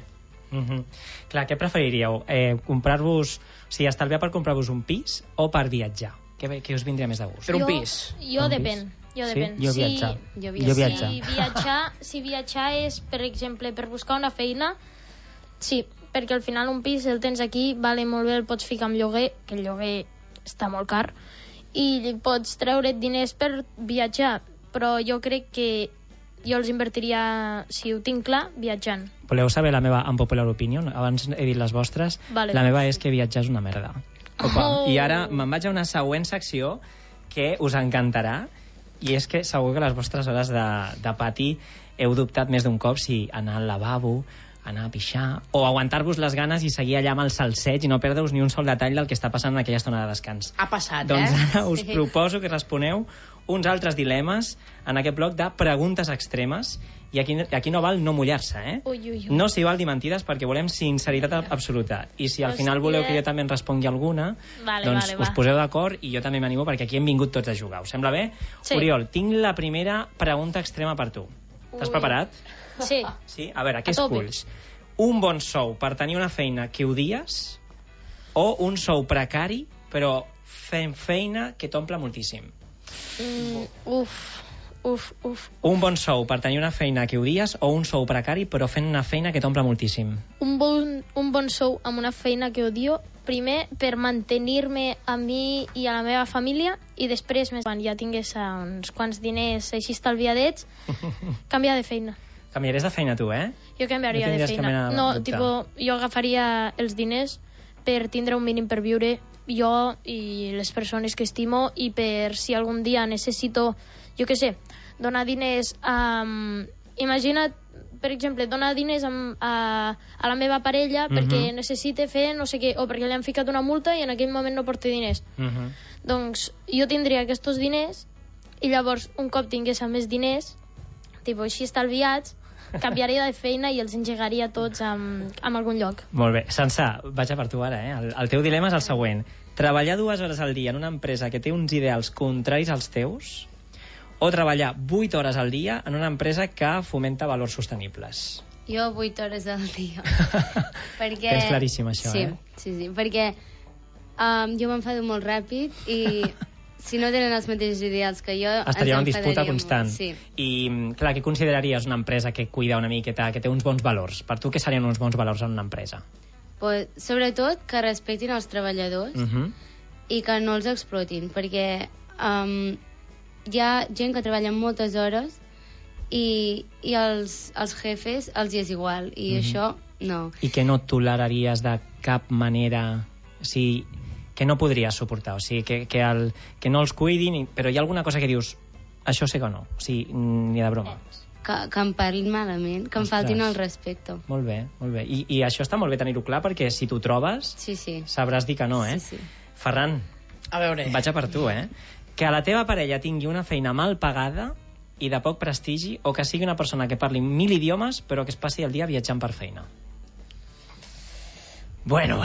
Clar, què preferiríeu? Comprar-vos... O sigui, estalviar per comprar-vos un pis o per viatjar? Què us vindria més de gust?
Per un pis.
Jo depèn.
Sí? Jo viatjar.
Si viatjar és, per exemple, per buscar una feina, sí, perquè al final un pis el tens aquí, vale molt bé, el pots ficar en lloguer, que el lloguer està molt car, i pots treure't diners per viatjar, però jo crec que jo els invertiria, si ho tinc clar, viatjant.
Voleu saber la meva unpopular opinion? Abans he dit les vostres.
Vale.
La meva és que viatjar és una merda. I ara me'n vaig a una següent secció que us encantarà, i és que segur que les vostres hores de pati heu dubtat més d'un cop si anar al lavabo, anar a pixar, o aguantar-vos les ganes i seguir allà amb el salseig i no perdre-us ni un sol detall del que està passant en aquella estona de descans.
Ha passat,
doncs ara us proposo que responeu uns altres dilemes en aquest bloc de preguntes extremes, i aquí no val no mullar-se, No s'hi val dir mentides, perquè volem sinceritat absoluta, i si al final voleu que jo també en respongui alguna, doncs us poseu d'acord, i jo també m'animo, perquè aquí hem vingut tots a jugar. Us sembla bé?
Sí.
Oriol, tinc la primera pregunta extrema per tu. T'has preparat?
Sí.
Sí? A veure, què esculls? Un bon sou per tenir una feina que odies, o un sou precari però fent feina que t'omple moltíssim? Un bon sou per tenir una feina que odies, o un sou precari però fent una feina que t'omple moltíssim?
Un bon sou amb una feina que odio, primer per mantenir-me a mi i a la meva família, i després, quan ja tingués uns quants diners així estalviadets, canviar de feina.
Canviaries de feina tu,
Jo canviaria de feina. No, jo agafaria els diners per tindre un mínim per viure jo i les persones que estimo, i per si algun dia necessito, jo què sé, donar diners a... Imagina't, per exemple, donar diners a la meva parella perquè necessite fer no sé què, o perquè li han ficat una multa i en aquell moment no porta diners. Doncs jo tindria aquests diners, i llavors un cop tingués més diners, així estalviats, canviaria de feina i els engegaria tots en algun lloc.
Molt bé. Sansa, vaig a per tu ara, El teu dilema és el següent. Treballar 2 hores al dia en una empresa que té uns ideals contraris als teus, o treballar 8 hores al dia en una empresa que fomenta valors sostenibles?
Jo 8 hores al dia. Perquè...
És claríssim, això,
Sí, perquè jo m'enfado molt ràpid, i si no tenen els mateixos ideals que jo,
estaria en disputa constant.
Sí.
I, clar, què consideraries una empresa que cuida una miqueta, que té uns bons valors? Per tu, què serien uns bons valors en una empresa?
pues, sobretot que respectin els treballadors i que no els explotin, perquè hi ha gent que treballa moltes hores i els jefes els hi és igual, i això no.
I que no toleraries de cap manera, o sigui, que no podries suportar, o sigui, que no els cuidin, però hi ha alguna cosa que dius, això sé que no, o sigui, ni de broma.
Que em parlin malament, que em faltin el respecte.
Molt bé, molt bé. I això està molt bé tenir-ho clar, perquè si t'ho trobes, sabràs dir que no, eh?
Sí.
Ferran,
a veure,
vaig a per tu, eh? Que a la teva parella tingui una feina mal pagada i de poc prestigi, o que sigui una persona que parli 1000 idiomes però que es passi el dia viatjant per feina. Bueno.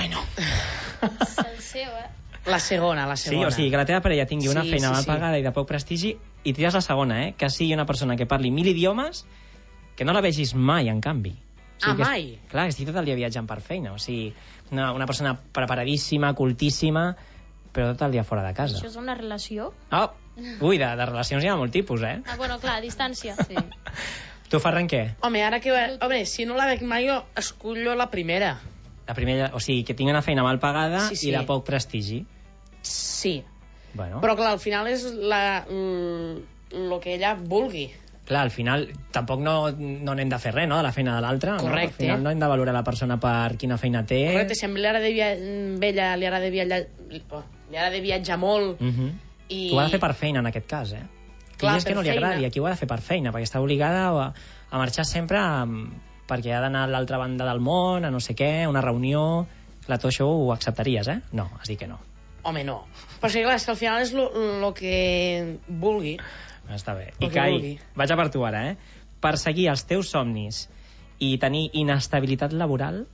El seu,
La segona.
Sí, o sigui, que la teva parella tingui una feina mal pagada i de poc prestigi, i tries la segona, que sigui una persona que parli 1000 idiomes, que no la vegis mai, en canvi. O sigui,
mai?
Clar, que estigui tot el dia viatjant per feina. O sigui, una persona preparadíssima, cultíssima, però tot el dia fora de casa.
Això és una relació?
Ui, de relacions hi ha molt tipus, eh?
Bueno, clar, a distància. Sí.
Tu, Ferran, què?
Home, si no la veig mai, jo escullo la primera.
La primera, o sigui, que tingui una feina mal pagada i de poc prestigi.
Sí.
Bueno.
Però clar, al final és el que ella vulgui.
Clar, al final tampoc no n'hem de fer res, no?, de la feina de l'altre.
Correcte.
Al final no hem de valorar la persona per quina feina té.
Correcte, si a ella li agrada de viatjar molt. I...
Ho ha de fer per feina, en aquest cas, eh?
Clar,
és que no li agradi, aquí ho ha de fer per feina, perquè està obligada a marxar sempre perquè ha d'anar a l'altra banda del món, a no sé què, a una reunió. Clar, tot això ho acceptaries, eh? No, has dit que no.
Home, no. Però sí, clar, és que al final és el que vulgui.
Està bé. I Kai, vaig a per tu ara, eh? Perseguir els teus somnis i tenir inestabilitat laboral,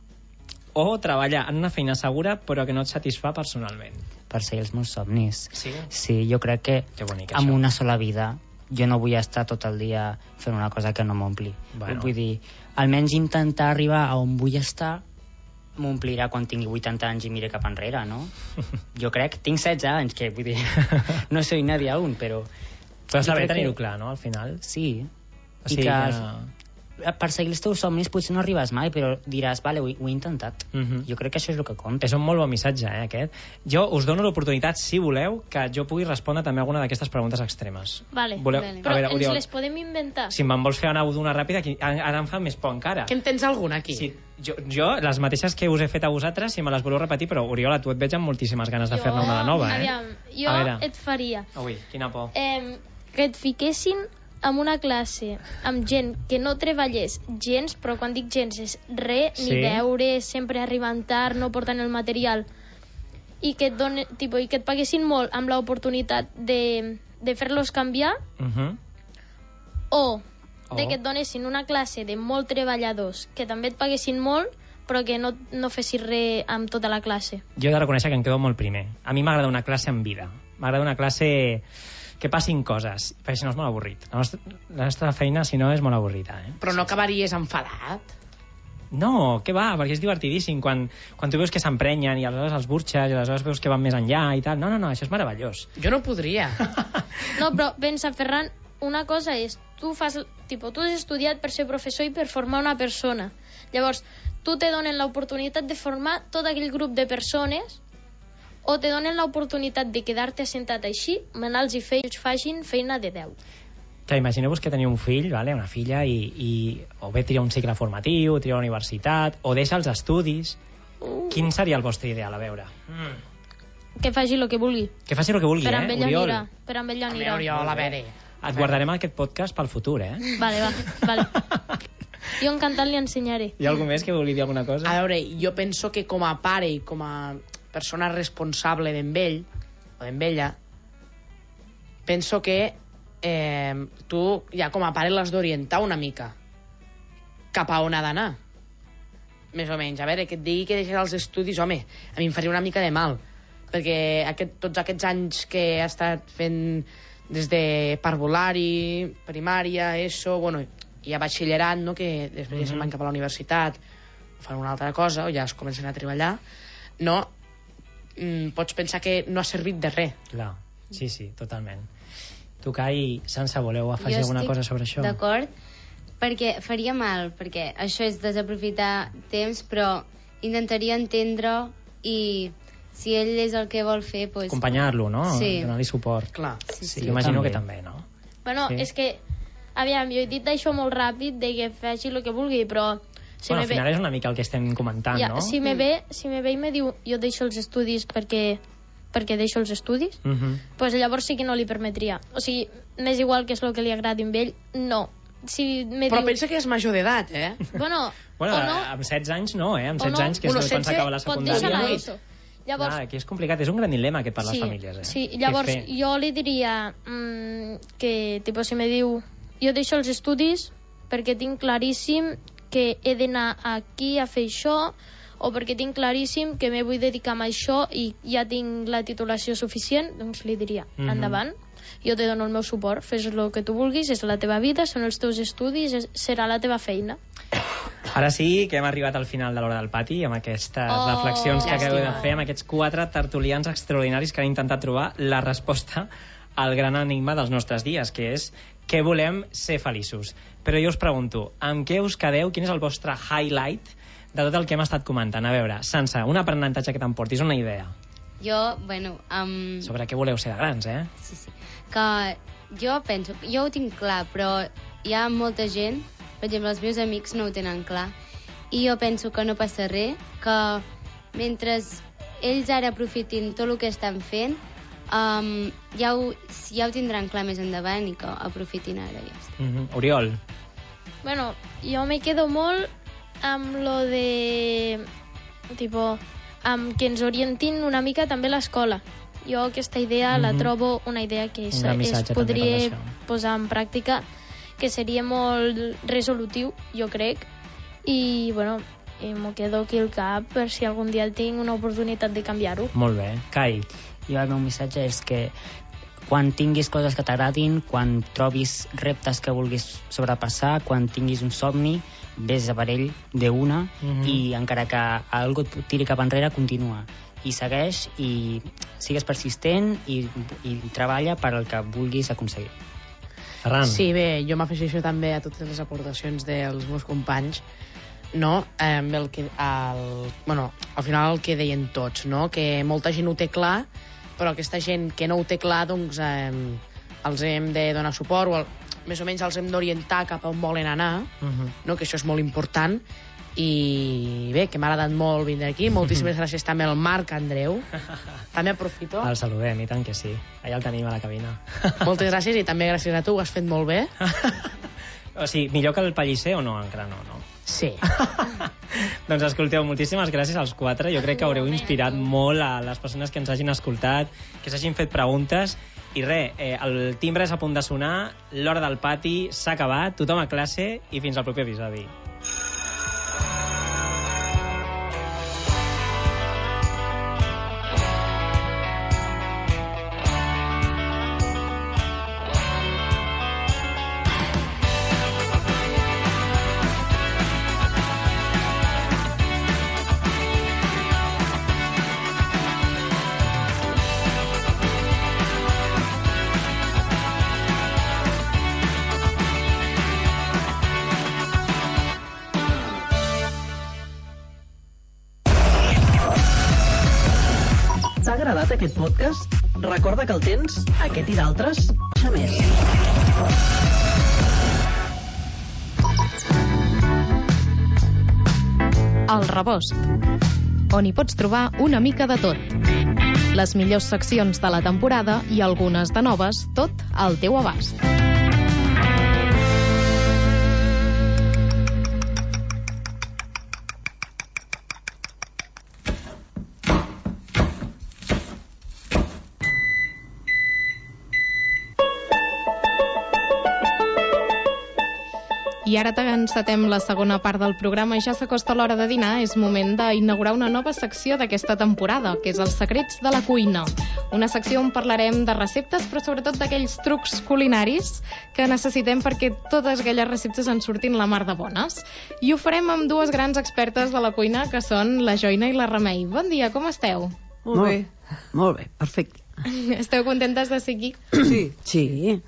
o treballar en una feina segura però que no et satisfà personalment?
Perseguir els meus somnis.
Sí?
Sí, jo crec que amb una sola vida jo no vull estar tot el dia fent una cosa que no m'ompli. Vull dir, almenys intentar arribar a on vull estar m'omplirà quan tingui 80 anys i mire cap enrere, no? Jo crec, tinc 16 anys, que vull dir, no soy nadie aún, però...
Però està bé tenir-ho clar, no?, al final.
Sí.
O sigui,
i que perseguir els teus somnis potser no arribes mai, però diràs, vale, ho he intentat. Jo crec que això és el que compta.
És un molt bon missatge, aquest. Jo us dono l'oportunitat, si voleu, que jo pugui respondre també a alguna d'aquestes preguntes extremes.
Vale.
Voleu?
Però
a veure,
ens
Oriol,
les podem inventar.
si me'n vols fer una ràpida, ara em fa més por encara.
Que en tens alguna aquí?
Sí, jo, les mateixes que us he fet a vosaltres, si me les voleu repetir, però Oriol, tu et veig amb moltíssimes ganes de fer-ne una de nova, eh?
Aviam, jo et faria...
Ui, quina por.
Que et fiquessin en una classe amb gent que no treballés gens, però quan dic gens és ni deure, sempre arribant tard, no portant el material, i que et paguessin molt amb l'oportunitat de fer-los canviar, o que et donessin una classe de molt treballadors que també et paguessin molt però que no fessis res amb tota la classe.
Jo he de reconèixer que em quedo molt primer. A mi m'agrada una classe en vida. M'agrada una classe que passin coses, perquè si no és molt avorrit. La nostra feina, si no, és molt avorrida, eh?
Però no acabaries enfadat?
No, què va, perquè és divertidíssim quan tu veus que s'emprenyen i aleshores els burxes i aleshores veus que van més enllà i tal. No, això és meravellós.
Jo no podria.
No, però pensa, Ferran, una cosa és, tu has estudiat per ser professor i per formar una persona. Llavors, tu te donen l'oportunitat de formar tot aquell grup de persones, o te donen l'oportunitat de quedar-te assentat així, menar els fills facin feina de 10.
Clar, imagineu-vos que teniu un fill, una filla, i o bé triar un cicle formatiu, triar una universitat, o deixa els estudis. Quin seria el vostre ideal, a veure?
Que faci el que vulgui.
Que faci el que vulgui,
Oriol? Per amb ell anirà.
Oriol, a veure.
Et guardarem aquest podcast pel futur, eh?
Vale. Jo encantat li ensenyaré.
Hi ha algú més que vulgui dir alguna cosa?
A veure, jo penso que com a pare i com a persona responsable d'en ell o d'en ella, penso que tu ja com a pare l'has d'orientar una mica cap a on ha d'anar, més o menys. A veure, que et digui que deixes els estudis, home, a mi em faria una mica de mal, perquè tots aquests anys que ha estat fent des de parvulari, primària, ESO, bueno, i a batxillerat, no?, que després ja se'n van cap a la universitat, fan una altra cosa, o ja es comencen a treballar, no? Pots pensar que no ha servit de res.
Clar, sí, totalment. Tu, Kai, Sansa, voleu afegir alguna cosa sobre això?
D'acord, perquè faria mal, perquè això és desaprofitar temps, però intentaria entendre i si ell és el que vol fer, pues...
acompanyar-lo, no?
Sí.
Donar-li suport.
Clar.
Sí, imagino que també, no?
Bueno,
Sí.
és que, aviam, jo he dit això molt ràpid, de que faci el que vulgui, però... Si
Bueno,
me
al final és una mica el que estem comentant,
ja,
no?
si me ve i me diu jo deixo els estudis perquè deixo els estudis, pues llavors sí que no li permetria. O sigui, m'és igual que és el que li agradi amb ell, no. Si me
Però
diu...
pensa que és major d'edat, eh?
Bueno,
Bueno,
o no,
amb 16 anys no, eh? Amb 16
no.
anys, que és quan s'acaba la
pot deixar
secundària.
l'ESO. Llavors,
Clar, aquí és complicat, és un gran dilema aquest per les
sí,
famílies, eh?
Sí, llavors
Què fer?
jo li diria que, tipus, si me diu jo deixo els estudis perquè tinc claríssim que he d'anar aquí a fer això, o perquè tinc claríssim que me vull dedicar a això i ja tinc la titulació suficient, doncs li diria, endavant, jo te dono el meu suport, fes el que tu vulguis, és la teva vida, són els teus estudis, serà la teva feina.
Ara sí que hem arribat al final de l'hora del pati, amb aquestes reflexions que acabeu de fer, amb aquests 4 tertulians extraordinaris que han intentat trobar la resposta al gran enigma dels nostres dies, que és què volem ser feliços. Però jo us pregunto, amb què us quedeu? Quin és el vostre highlight de tot el que hem estat comentant? A veure, Sansa, un aprenentatge que t'emportis, una idea.
Jo, bueno...
Sobre què voleu ser de grans, eh?
Sí. Que jo penso... Jo ho tinc clar, però hi ha molta gent, per exemple, els meus amics no ho tenen clar, i jo penso que no passa res, que mentre ells ara aprofitin tot el que estan fent, ja ho tindran clar més endavant i que aprofitin ara, ja està.
Oriol.
Bueno, jo me quedo molt amb lo de... tipo, amb que ens orientin una mica també l'escola. Jo aquesta idea la trobo una idea que es podria posar en pràctica, que seria molt resolutiu, jo crec, i bueno, m'ho quedo aquí al cap per si algun dia tinc una oportunitat de canviar-ho.
Molt bé. Kai.
Jo el meu missatge és que quan tinguis coses que t'agradin, quan trobis reptes que vulguis sobrepassar, quan tinguis un somni, vés a per ell d'una i encara que algú et tiri cap enrere, continua. I segueix i sigues persistent i treballa per al que vulguis aconseguir.
Ferran.
Sí, bé, jo m'afegeixo també a totes les aportacions dels meus companys, no? Al final el que deien tots, no? Que molta gent ho té clar, però aquesta gent que no ho té clar, doncs els hem de donar suport, o més o menys els hem d'orientar cap a on volen anar, no? Que això és molt important. I bé, que m'ha agradat molt vindre aquí. Moltíssimes gràcies també al Marc Andreu. També aprofito.
El saludem, i tant que sí. Allà el tenim a la cabina.
Moltes gràcies, i també gràcies a tu, ho has fet molt bé.
O sigui, millor que el Pellicer o no? Encara no, no?
Sí.
Doncs escolteu, moltíssimes gràcies als 4. Jo crec que haureu inspirat molt a les persones que ens hagin escoltat, que s'hagin fet preguntes. I res, el timbre és a punt de sonar, l'hora del pati s'ha acabat, tothom a classe i fins al proper episodi.
T'ha agradat aquest podcast? Recorda que el tens, aquest i d'altres, a més.
El Rebost, on hi pots trobar una mica de tot. Les millors seccions de la temporada i algunes de noves, tot al teu abast. I ara encetem la segona part del programa i ja s'acosta l'hora de dinar. És moment d'inaugurar una nova secció d'aquesta temporada, que és els secrets de la cuina. Una secció on parlarem de receptes, però sobretot d'aquells trucs culinaris que necessitem perquè totes aquelles receptes en surtin la mar de bones. I ho farem amb dues grans expertes de la cuina, que són la Joina i la Remei. Bon dia, com esteu?
Molt bé, perfecte.
Esteu contentes de ser aquí?
Sí.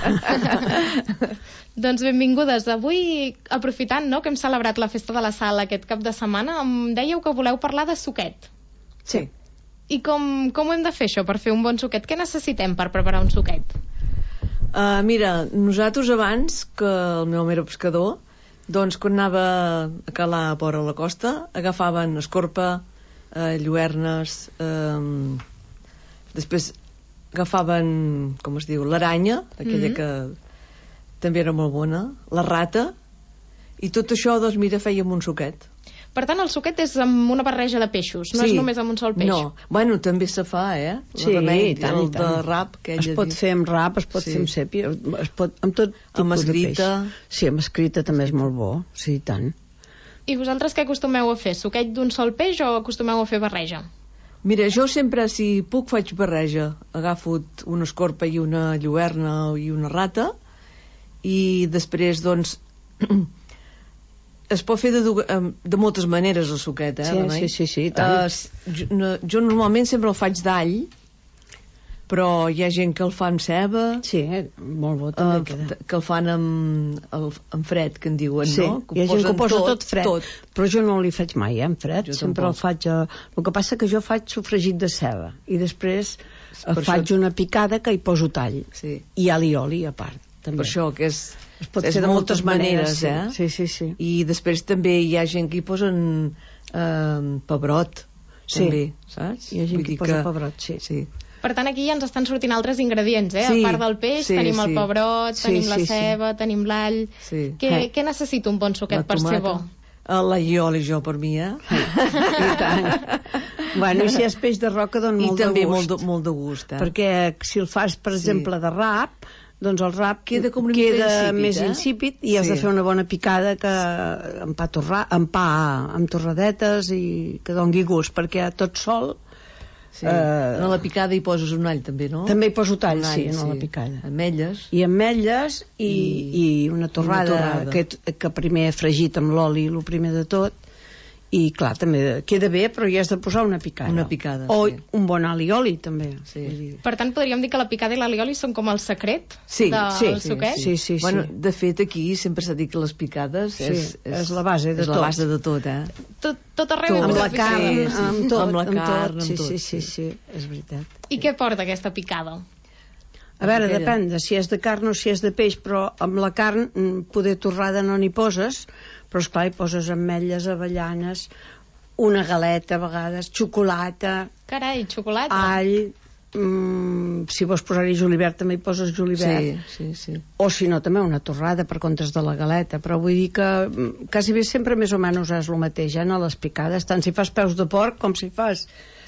Doncs benvingudes. Avui, aprofitant que hem celebrat la Festa de la Sal aquest cap de setmana, em dèieu que voleu parlar de suquet.
Sí.
I com ho hem de fer això per fer un bon suquet? Què necessitem per preparar un suquet?
Mira, nosaltres abans, que el meu home era pescador, doncs quan anava a calar a vora la costa, agafaven escorpa, lluernes, després agafaven, com es diu, l'aranya, aquella que també era molt bona, la rata, i tot això, doncs mira, fèiem un suquet.
Per tant, el suquet és amb una barreja de peixos, no és només amb un sol peix.
No, bueno, també se fa,
Sí, i tant.
El de rap, que
es pot fer amb rap, es pot fer amb sèpia, es pot amb tot tipus de peix. Sí, amb escrita també és molt bo, sí, i tant.
I vosaltres què acostumeu a fer? Suquet d'un sol peix o acostumeu a fer barreja?
Mira, jo sempre, si puc, faig barreja. Agafo una escorpa i una lluerna i una rata, i després, doncs, es pot fer de moltes maneres el suquet,
Sí, tant.
Jo normalment sempre el faig d'all, però hi ha gent que el fa amb ceba.
Sí, molt bo també queda.
Que el fan amb fred, que en diuen, no?
Hi ha gent que ho posa tot fred, però jo no li faig mai, amb fred. Sempre el faig... El que passa que jo faig sofregit de ceba i després faig una picada que hi poso tall i ali a part.
Per això que es
pot fer de moltes maneres,
Sí. I després també hi ha gent que hi posen pebrot, també, saps?
Hi ha gent que hi posa pebrot, sí.
Per tant, aquí ja ens estan sortint altres ingredients, A part del peix, tenim el pebrot, tenim la ceba, tenim l'all... Què necessita un bon suquet per ser bo?
L'allioli, jo, per mi,
I tant. Bueno, i si és peix de roca, doncs molt de gust.
I també molt de gust,
Perquè si el fas, per exemple, de rap, doncs el rap queda més insípid i has de fer una bona picada amb pa amb torradetes i que dongui gust, perquè tot sol
a la picada hi poses un all també, no?
També hi poso tall, a la picada,
ametlles
i una torrada que primer he fregit amb l'oli, el primer de tot, i clar, també queda bé, però hi has de posar una picada o un bon alioli també.
Per tant, podríem dir que la picada i l'alioli són com el secret del suquet?
Sí.
Bueno, de fet, aquí sempre s'ha dit que les picades
és la base de tot.
És la base de tot,
Tot arreu.
Amb la carn, amb tot.
Sí,
és veritat.
I què porta aquesta picada?
A veure, depèn de si és de carn o si és de peix, però amb la carn poder torrada no n'hi poses, però esclar, hi poses ametlles, avellanes, una galeta a vegades, xocolata...
Carai, xocolata!
All, si vols posar-hi julivert també hi poses julivert.
Sí.
O si no, també una torrada per comptes de la galeta, però vull dir que quasi bé sempre més o menys és el mateix, en les picades, tant si fas peus de porc com si fas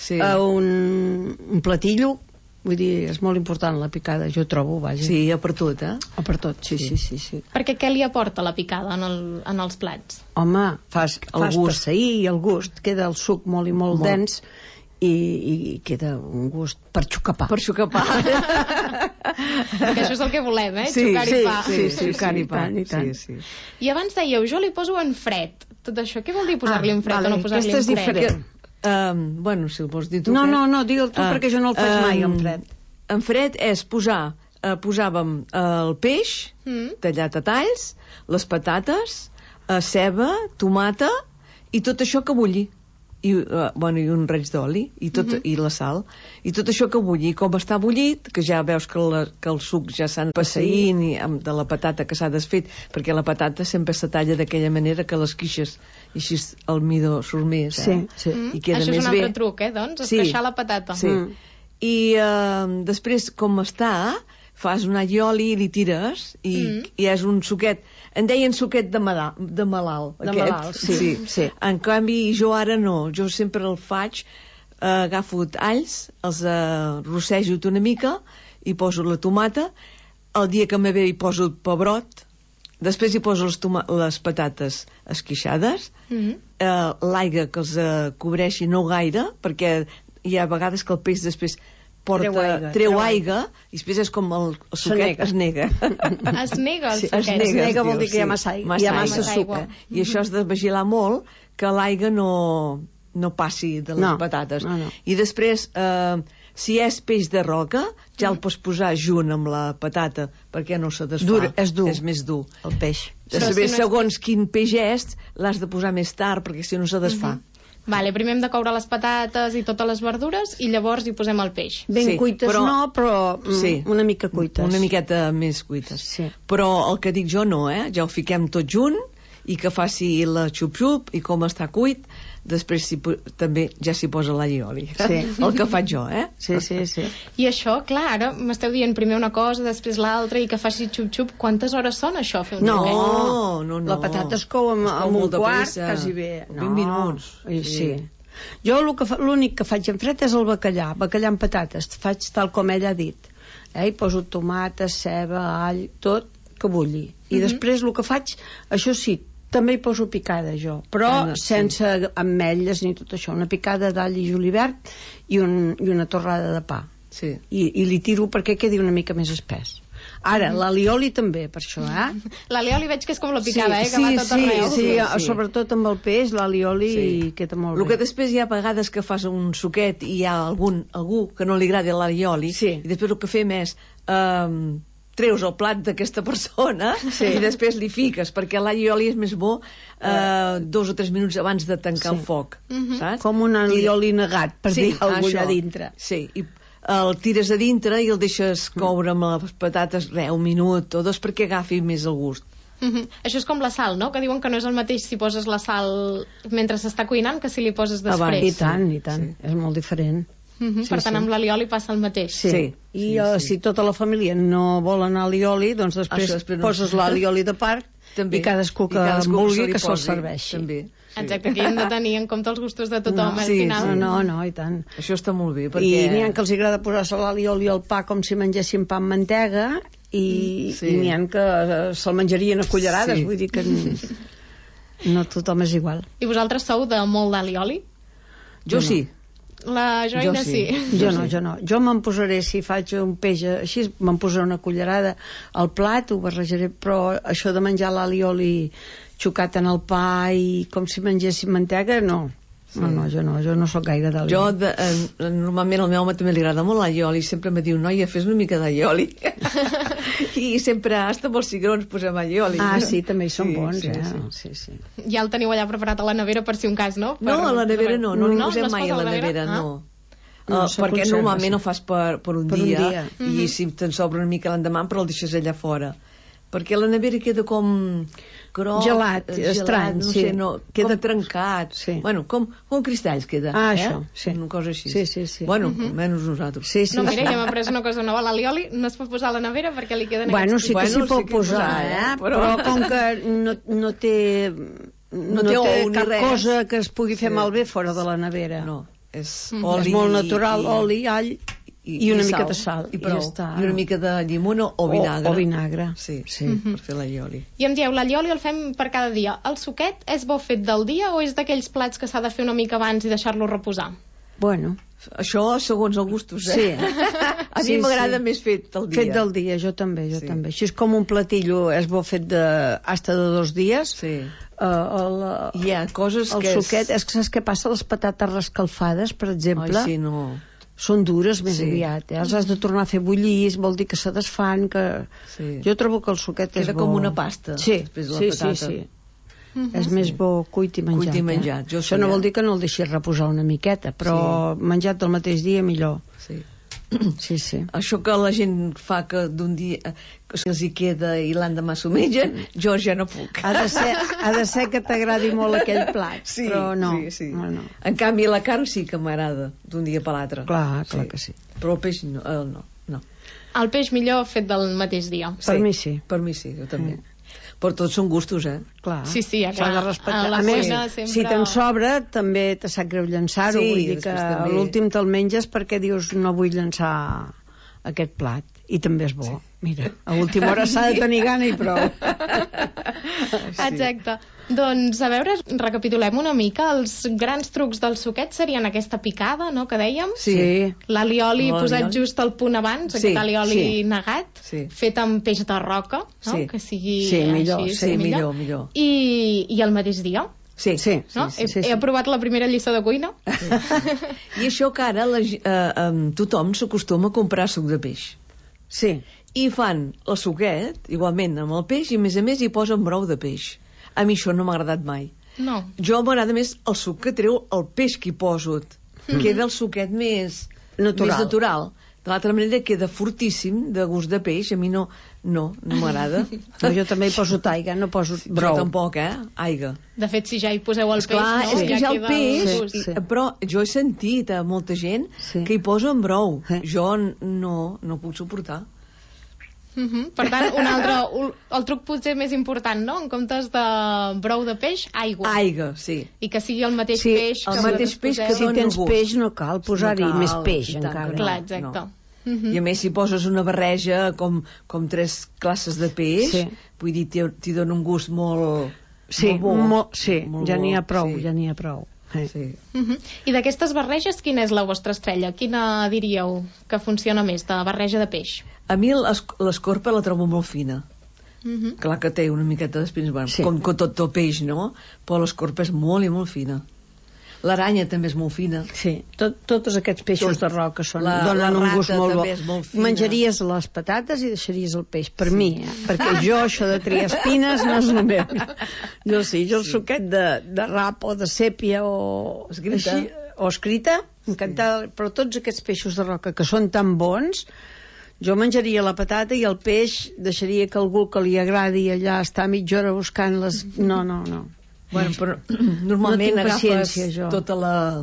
un platillo. Vull dir, és molt important la picada, jo trobo, vaja.
Sí, per tot,
Per tot, sí.
Perquè què li aporta la picada en els plats?
Home, fas passeir i el gust, queda el suc molt dens i queda un gust per xucar pa.
Perquè això és el que volem, xucar-hi pa.
Sí, xucar-hi pa, i tant.
I abans dèieu, jo li poso en fred. Tot això, què vol dir posar-li en fred o no posar-li en fred?
Aquesta és diferent.
Bueno, si el vols dir tu.
No, digue'l tu, perquè jo no el faig mai en fred.
En fred és posàvem el peix tallat a talls, les patates, ceba, tomata i tot això que bulli. I un raig d'oli i la sal, i tot això que bulli, com està bullit, que ja veus que el suc ja s'ha passeïnt de la patata que s'ha desfet, perquè la patata sempre se talla d'aquella manera que les quixes i així el midó surt més, i queda
això
més bé.
És un altre truc, doncs, esqueixar la patata.
I després, com està, fas un all i oli i li tires i és un suquet. En deien suquet de malalt.
De malalt,
sí. En canvi, jo ara no. Jo sempre el faig, agafo alls, els rossejo una mica i poso la tomata. El dia que me ve hi poso el pebrot. Després hi poso les patates esquixades. L'aigua que els cobreixi no gaire, perquè hi ha vegades que el peix després treu aigua i després és com el suquet es nega.
Es nega el suquet?
Es nega vol dir que hi ha massa aigua. Hi ha massa suc.
I això has de vigilar molt que l'aigua no passi de les patates. I després Si és peix de roca, ja el pots posar junt amb la patata, perquè no se desfà.
És dur.
És més dur.
El peix.
De saber segons quin peix és, l'has de posar més tard, perquè si no se desfà.
Vale, primer hem de coure les patates i totes les verdures i llavors hi posem el peix.
Ben cuites però una mica cuites.
Una miqueta més cuites.
Sí.
Però el que dic jo no, ja ho fiquem tot junt i que faci la xup-xup i com està cuit, després també ja s'hi posa l'all i oli.
Sí.
El que faig jo,
Sí.
I això, clar, ara m'esteu dient primer una cosa, després l'altra i que faci xup-xup. Quantes hores són això, fer un xup?
No.
La patata es cou amb un quart, quasi bé.
20 minuts.
Sí. Jo l'únic que faig en fred és el bacallà amb patates. Faig tal com ella ha dit. Hi poso tomates, ceba, all, tot que bulli. I després el que faig, això sí, també hi poso picada jo, però sense ametlles ni tot això, una picada d'all i julivert i una torrada de pa.
Sí.
I li tiro perquè quedi una mica més espès. Ara, l'alioli també, per això,
L'alioli veig que és com la picada, que va tot arreu.
Sí, sobretot amb el peix, l'alioli queda molt bé.
El que després hi ha vegades que fas un suquet i hi ha algú que no li agrada l'alioli, i després el que fem és... treus el plat d'aquesta persona i després li fiques, perquè l'all i oli és més bo 2 o 3 minuts abans de tancar el foc, saps?
Com un alioli negat, per dir alguna cosa allà dintre.
Sí, i el tires a dintre i el deixes coure amb les patates un minut o dos perquè agafi més el gust.
Això és com la sal, no? Que diuen que no és el mateix si poses la sal mentre s'està cuinant que si li poses després.
I tant, és molt diferent.
Per tant, amb l'alioli passa el mateix.
I si tota la família no vol anar a alioli, doncs després poses l'alioli de part i cadascú que vulgui que se'l serveixi.
Exacte, aquí hem de tenir en compte els gustos de tothom al final.
No, i tant.
Això està molt bé.
I n'hi ha que els agrada posar-se l'alioli al pa com si mengessin pa amb mantega i n'hi ha que se'l menjarien a cullerades, vull dir que no tothom és igual.
I vosaltres sou de molt d'alioli?
Jo sí.
La Joina sí.
Jo no. Jo me'n posaré, si faig un peix així, me'n posaré una cullerada al plat, ho barrejaré, però això de menjar l'alioli xocat en el pa i com si mengessin mantega, no. No, jo no sóc gaire d'alioli.
Jo, normalment, al meu home també li agrada molt l'alioli, sempre me diu, noia, fes una mica d'alioli. I sempre, hasta amb els cigrons posem alioli.
Sí, també hi són bons, Sí.
Ja el teniu allà preparat a la nevera per si un cas, no?
No, a la nevera no li posem mai a la nevera, no. Perquè normalment ho fas per un dia i si te'n sobra una mica l'endemà però el deixes allà fora, perquè la nevera queda com
gelat, estrany,
queda trencat, bueno, com cristalls queda,
això,
una cosa així,
bueno,
almenys nosaltres.
No, mira, ja m'ha pres una cosa nova, l'alioli no es pot posar a la nevera perquè li queden
aquests sí que s'hi pot posar, però com que no té cap cosa que es pugui fer malbé fora de la nevera,
és
molt natural, oli, all i una mica de sal
i una mica de llimona o vinagre per fer l'allioli.
I em dieu, l'allioli el fem per cada dia, el suquet és bo fet del dia o és d'aquells plats que s'ha de fer una mica abans i deixar-lo reposar?
Bueno,
això segons el gustos, a mi m'agrada més fet del dia.
Fet del dia, jo també. Així és com un platillo, és bo fet hasta de 2 dies.
Hi ha coses que
el suquet, és que saps què passa? Les patates rescalfades, per exemple, són dures més aviat, els has de tornar a fer bullir, vol dir que se desfan, jo trobo que el suquet és bo.
Queda com una pasta després de la patata.
És més bo cuit i menjat. Això no vol dir que no el deixis reposar una miqueta, però menjat el mateix dia millor. Sí.
Això que la gent fa que d'un dia que els hi queda i l'endemà s'ho mengen, jo ja no puc.
Ha de ser que t'agradi molt aquell plat, però no.
En canvi la carn sí que m'agrada d'un dia per l'altre.
Clar que sí.
Però el peix no.
El peix millor fet del mateix dia.
Per mi sí.
Per mi sí, jo també. Però tots són gustos,
Clar.
Sí,
s'ha de respectar. A més, si te'n sobra, també te sap greu llançar-ho. Vull dir que l'últim te'l menges perquè dius no vull llançar aquest plat. I també és bo. Mira, a última hora s'ha de tenir gana i prou.
Exacte. Doncs, a veure, recapitulem una mica. Els grans trucs del suquet serien aquesta picada, no?, que dèiem.
Sí.
L'alioli posat just al punt abans, aquest alioli negat, fet amb peix de roca, no?, que sigui
millor.
així, millor. I el mateix dia.
Sí.
No? He aprovat la primera lliçó de cuina.
I això que ara tothom s'acostuma a comprar suc de peix.
Sí.
I fan el suquet, igualment, amb el peix, i a més hi posen brou de peix. A mi això no m'ha agradat mai.
No.
Jo m'agrada més el suc que treu el peix que hi poso. Queda el suquet més natural. De l'altra manera queda fortíssim, de gust de peix. A mi no m'agrada.
Jo també hi poso taiga, no poso brou.
Jo tampoc, aigua.
De fet, si ja hi poseu el peix,
no? És que ja el peix, però jo he sentit a molta gent que hi posen brou. Jo no puc suportar.
Per tant, el truc potser més important, no? En comptes de brou de peix, aigua.
Aigua, sí.
I que sigui el mateix peix.
El mateix peix que
si tens peix no cal posar-hi més peix encara.
Clar, exacte.
I a més, si poses una barreja com 3 classes de peix, vull dir, t'hi dona un gust molt bo.
Sí, ja n'hi ha prou.
Sí.
I d'aquestes barreges, quina és la vostra estrella? Quina diríeu que funciona més, de barreja de peix?
A mi l'escorpa la trobo molt fina. Clar que té una miqueta d'espines, com tot el peix, no? Però l'escorpa és molt i molt fina. L'aranya també és molt fina.
Sí, tots aquests peixos de roca donen un gust molt bo. Menjaries les patates i deixaries el peix, per mi, perquè jo això de triar espines no és el meu. Jo el suquet de rap o de sèpia o escrita, encantada, però tots aquests peixos de roca que són tan bons, jo menjaria la patata i el peix deixaria que algú que li agradi allà estar mitja hora buscant les... No.
Bueno, però normalment agafes tota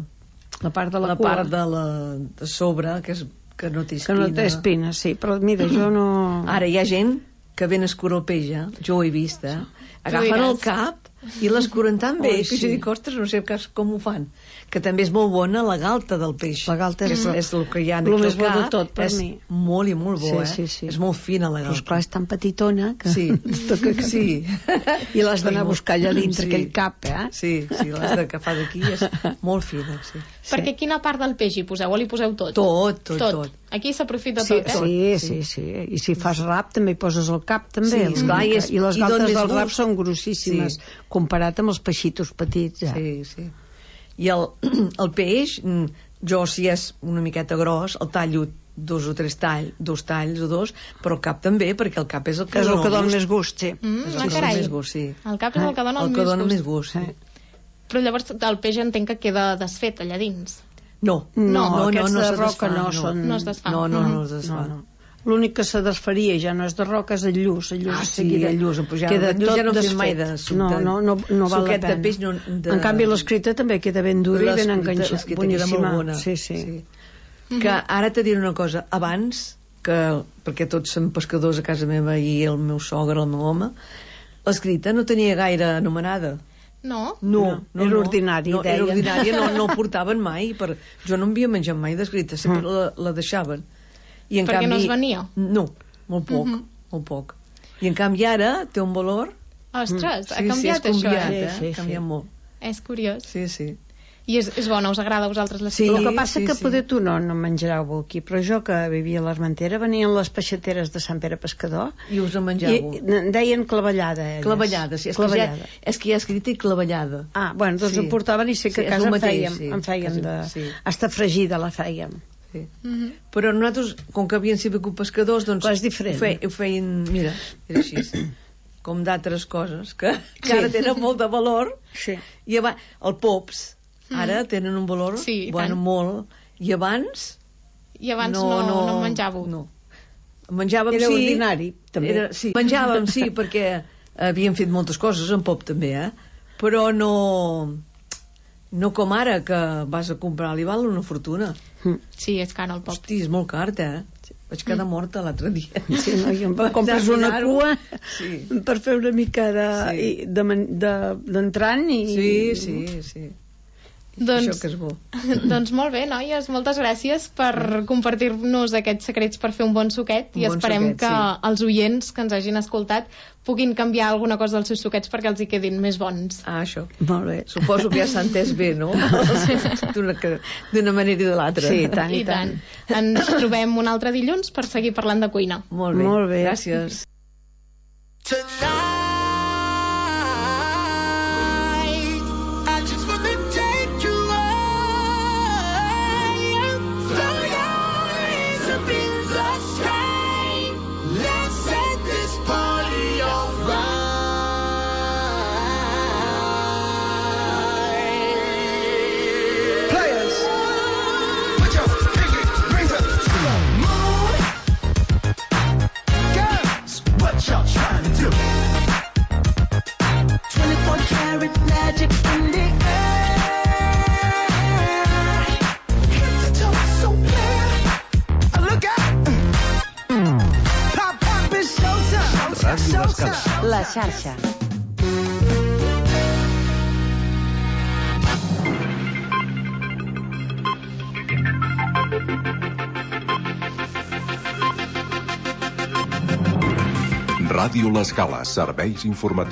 la part de la cua, de sobre, que no té espina.
Que no té espina, sí, però mira, jo no...
Ara hi ha gent que ben escura el peix, jo ho he vist, agafen el cap i l'escuren tan bé, que jo dic, ostres, no sé com ho fan. Que també és molt bona la galta del peix.
La galta és
el que hi ha aquí al cap, és molt i molt bo, és molt fina la galta.
Però esclar, és tan petitona que...
Sí.
I l'has d'anar a buscar allà dintre aquell cap,
Sí, l'has d'agafar d'aquí, és molt fina, sí.
Perquè quina part del peix hi poseu? O li poseu tot?
Tot.
Aquí s'aprofita tot,
Sí. I si fas rap també hi poses el cap, també. I les galtes del rap són grossíssimes, comparat amb els peixitos petits.
Sí. I el peix, jo si és una miqueta gros, el tallo 2 o 3 talls o 2, però el cap també, perquè el cap és el que
dona més gust, sí.
El cap és el que dona més gust. Però llavors el peix entenc que queda desfet allà dins.
No, aquests de roca no es desfan.
No es desfan.
L'únic que se desfaria ja no és de roca, és el lluç.
El lluç ja no fem mai de suc.
No val la pena.
De peix no...
En canvi l'escrita també queda ben dura i ben enganxada.
Boníssima. Sí. Que ara t'he dit una cosa, abans, perquè tots som pescadors a casa meva i el meu sogre, el meu home, l'escrita no tenia gaire anomenada.
No?
Era ordinari, deien.
Era ordinària, no portaven mai. Jo no havia menjat mai d'escrita, sempre la deixaven.
Perquè no es venia?
No, molt poc. I en canvi ara té un valor...
Ostres, ha canviat això.
Ha canviat molt.
És curiós.
Sí.
I és bona, us agrada a vosaltres la
El que passa que poder tu no menjareu aquí, però jo que vivia a l'Armentera venien les peixateres de Sant Pere Pescador
i us en menjàveu.
I deien clavellada, elles.
Clavellada, sí. És que hi ha escrit i clavellada.
Doncs em portaven i sé que a casa en fèiem hasta fregida la fèiem.
Sí. Però nosaltres, com que havien sigut pescadors, doncs
és diferent.
Ho feien, mira, era així, com d'altres coses que ara tenen molt de valor. I el pops ara tenen un valor molt, i abans
no menjàveu.
Menjàvem,
era ordinari també.
Menjàvem, perquè havien fet moltes coses en pop també, però no com ara, que vas a comprar li val una fortuna.
Sí, és car el pop.
Hosti, és molt car, vaig quedar morta l'altre dia.
Sí, no, i em compres una cua per fer una mica d'entrant i...
Sí.
Doncs,
això que és bo.
Doncs molt bé, noies, moltes gràcies per compartir-nos aquests secrets per fer un bon suquet i esperem que els oients que ens hagin escoltat puguin canviar alguna cosa dels seus suquets perquè els hi quedin més bons.
Això.
Molt bé.
Suposo que ja s'ha entès bé, no? D'una manera i de l'altra.
Sí, i tant.
Ens trobem un altre dilluns per seguir parlant de cuina.
Molt bé. Gràcies.
Ràdio L'Escala.
La xarxa.
Ràdio L'Escala, serveis informatius.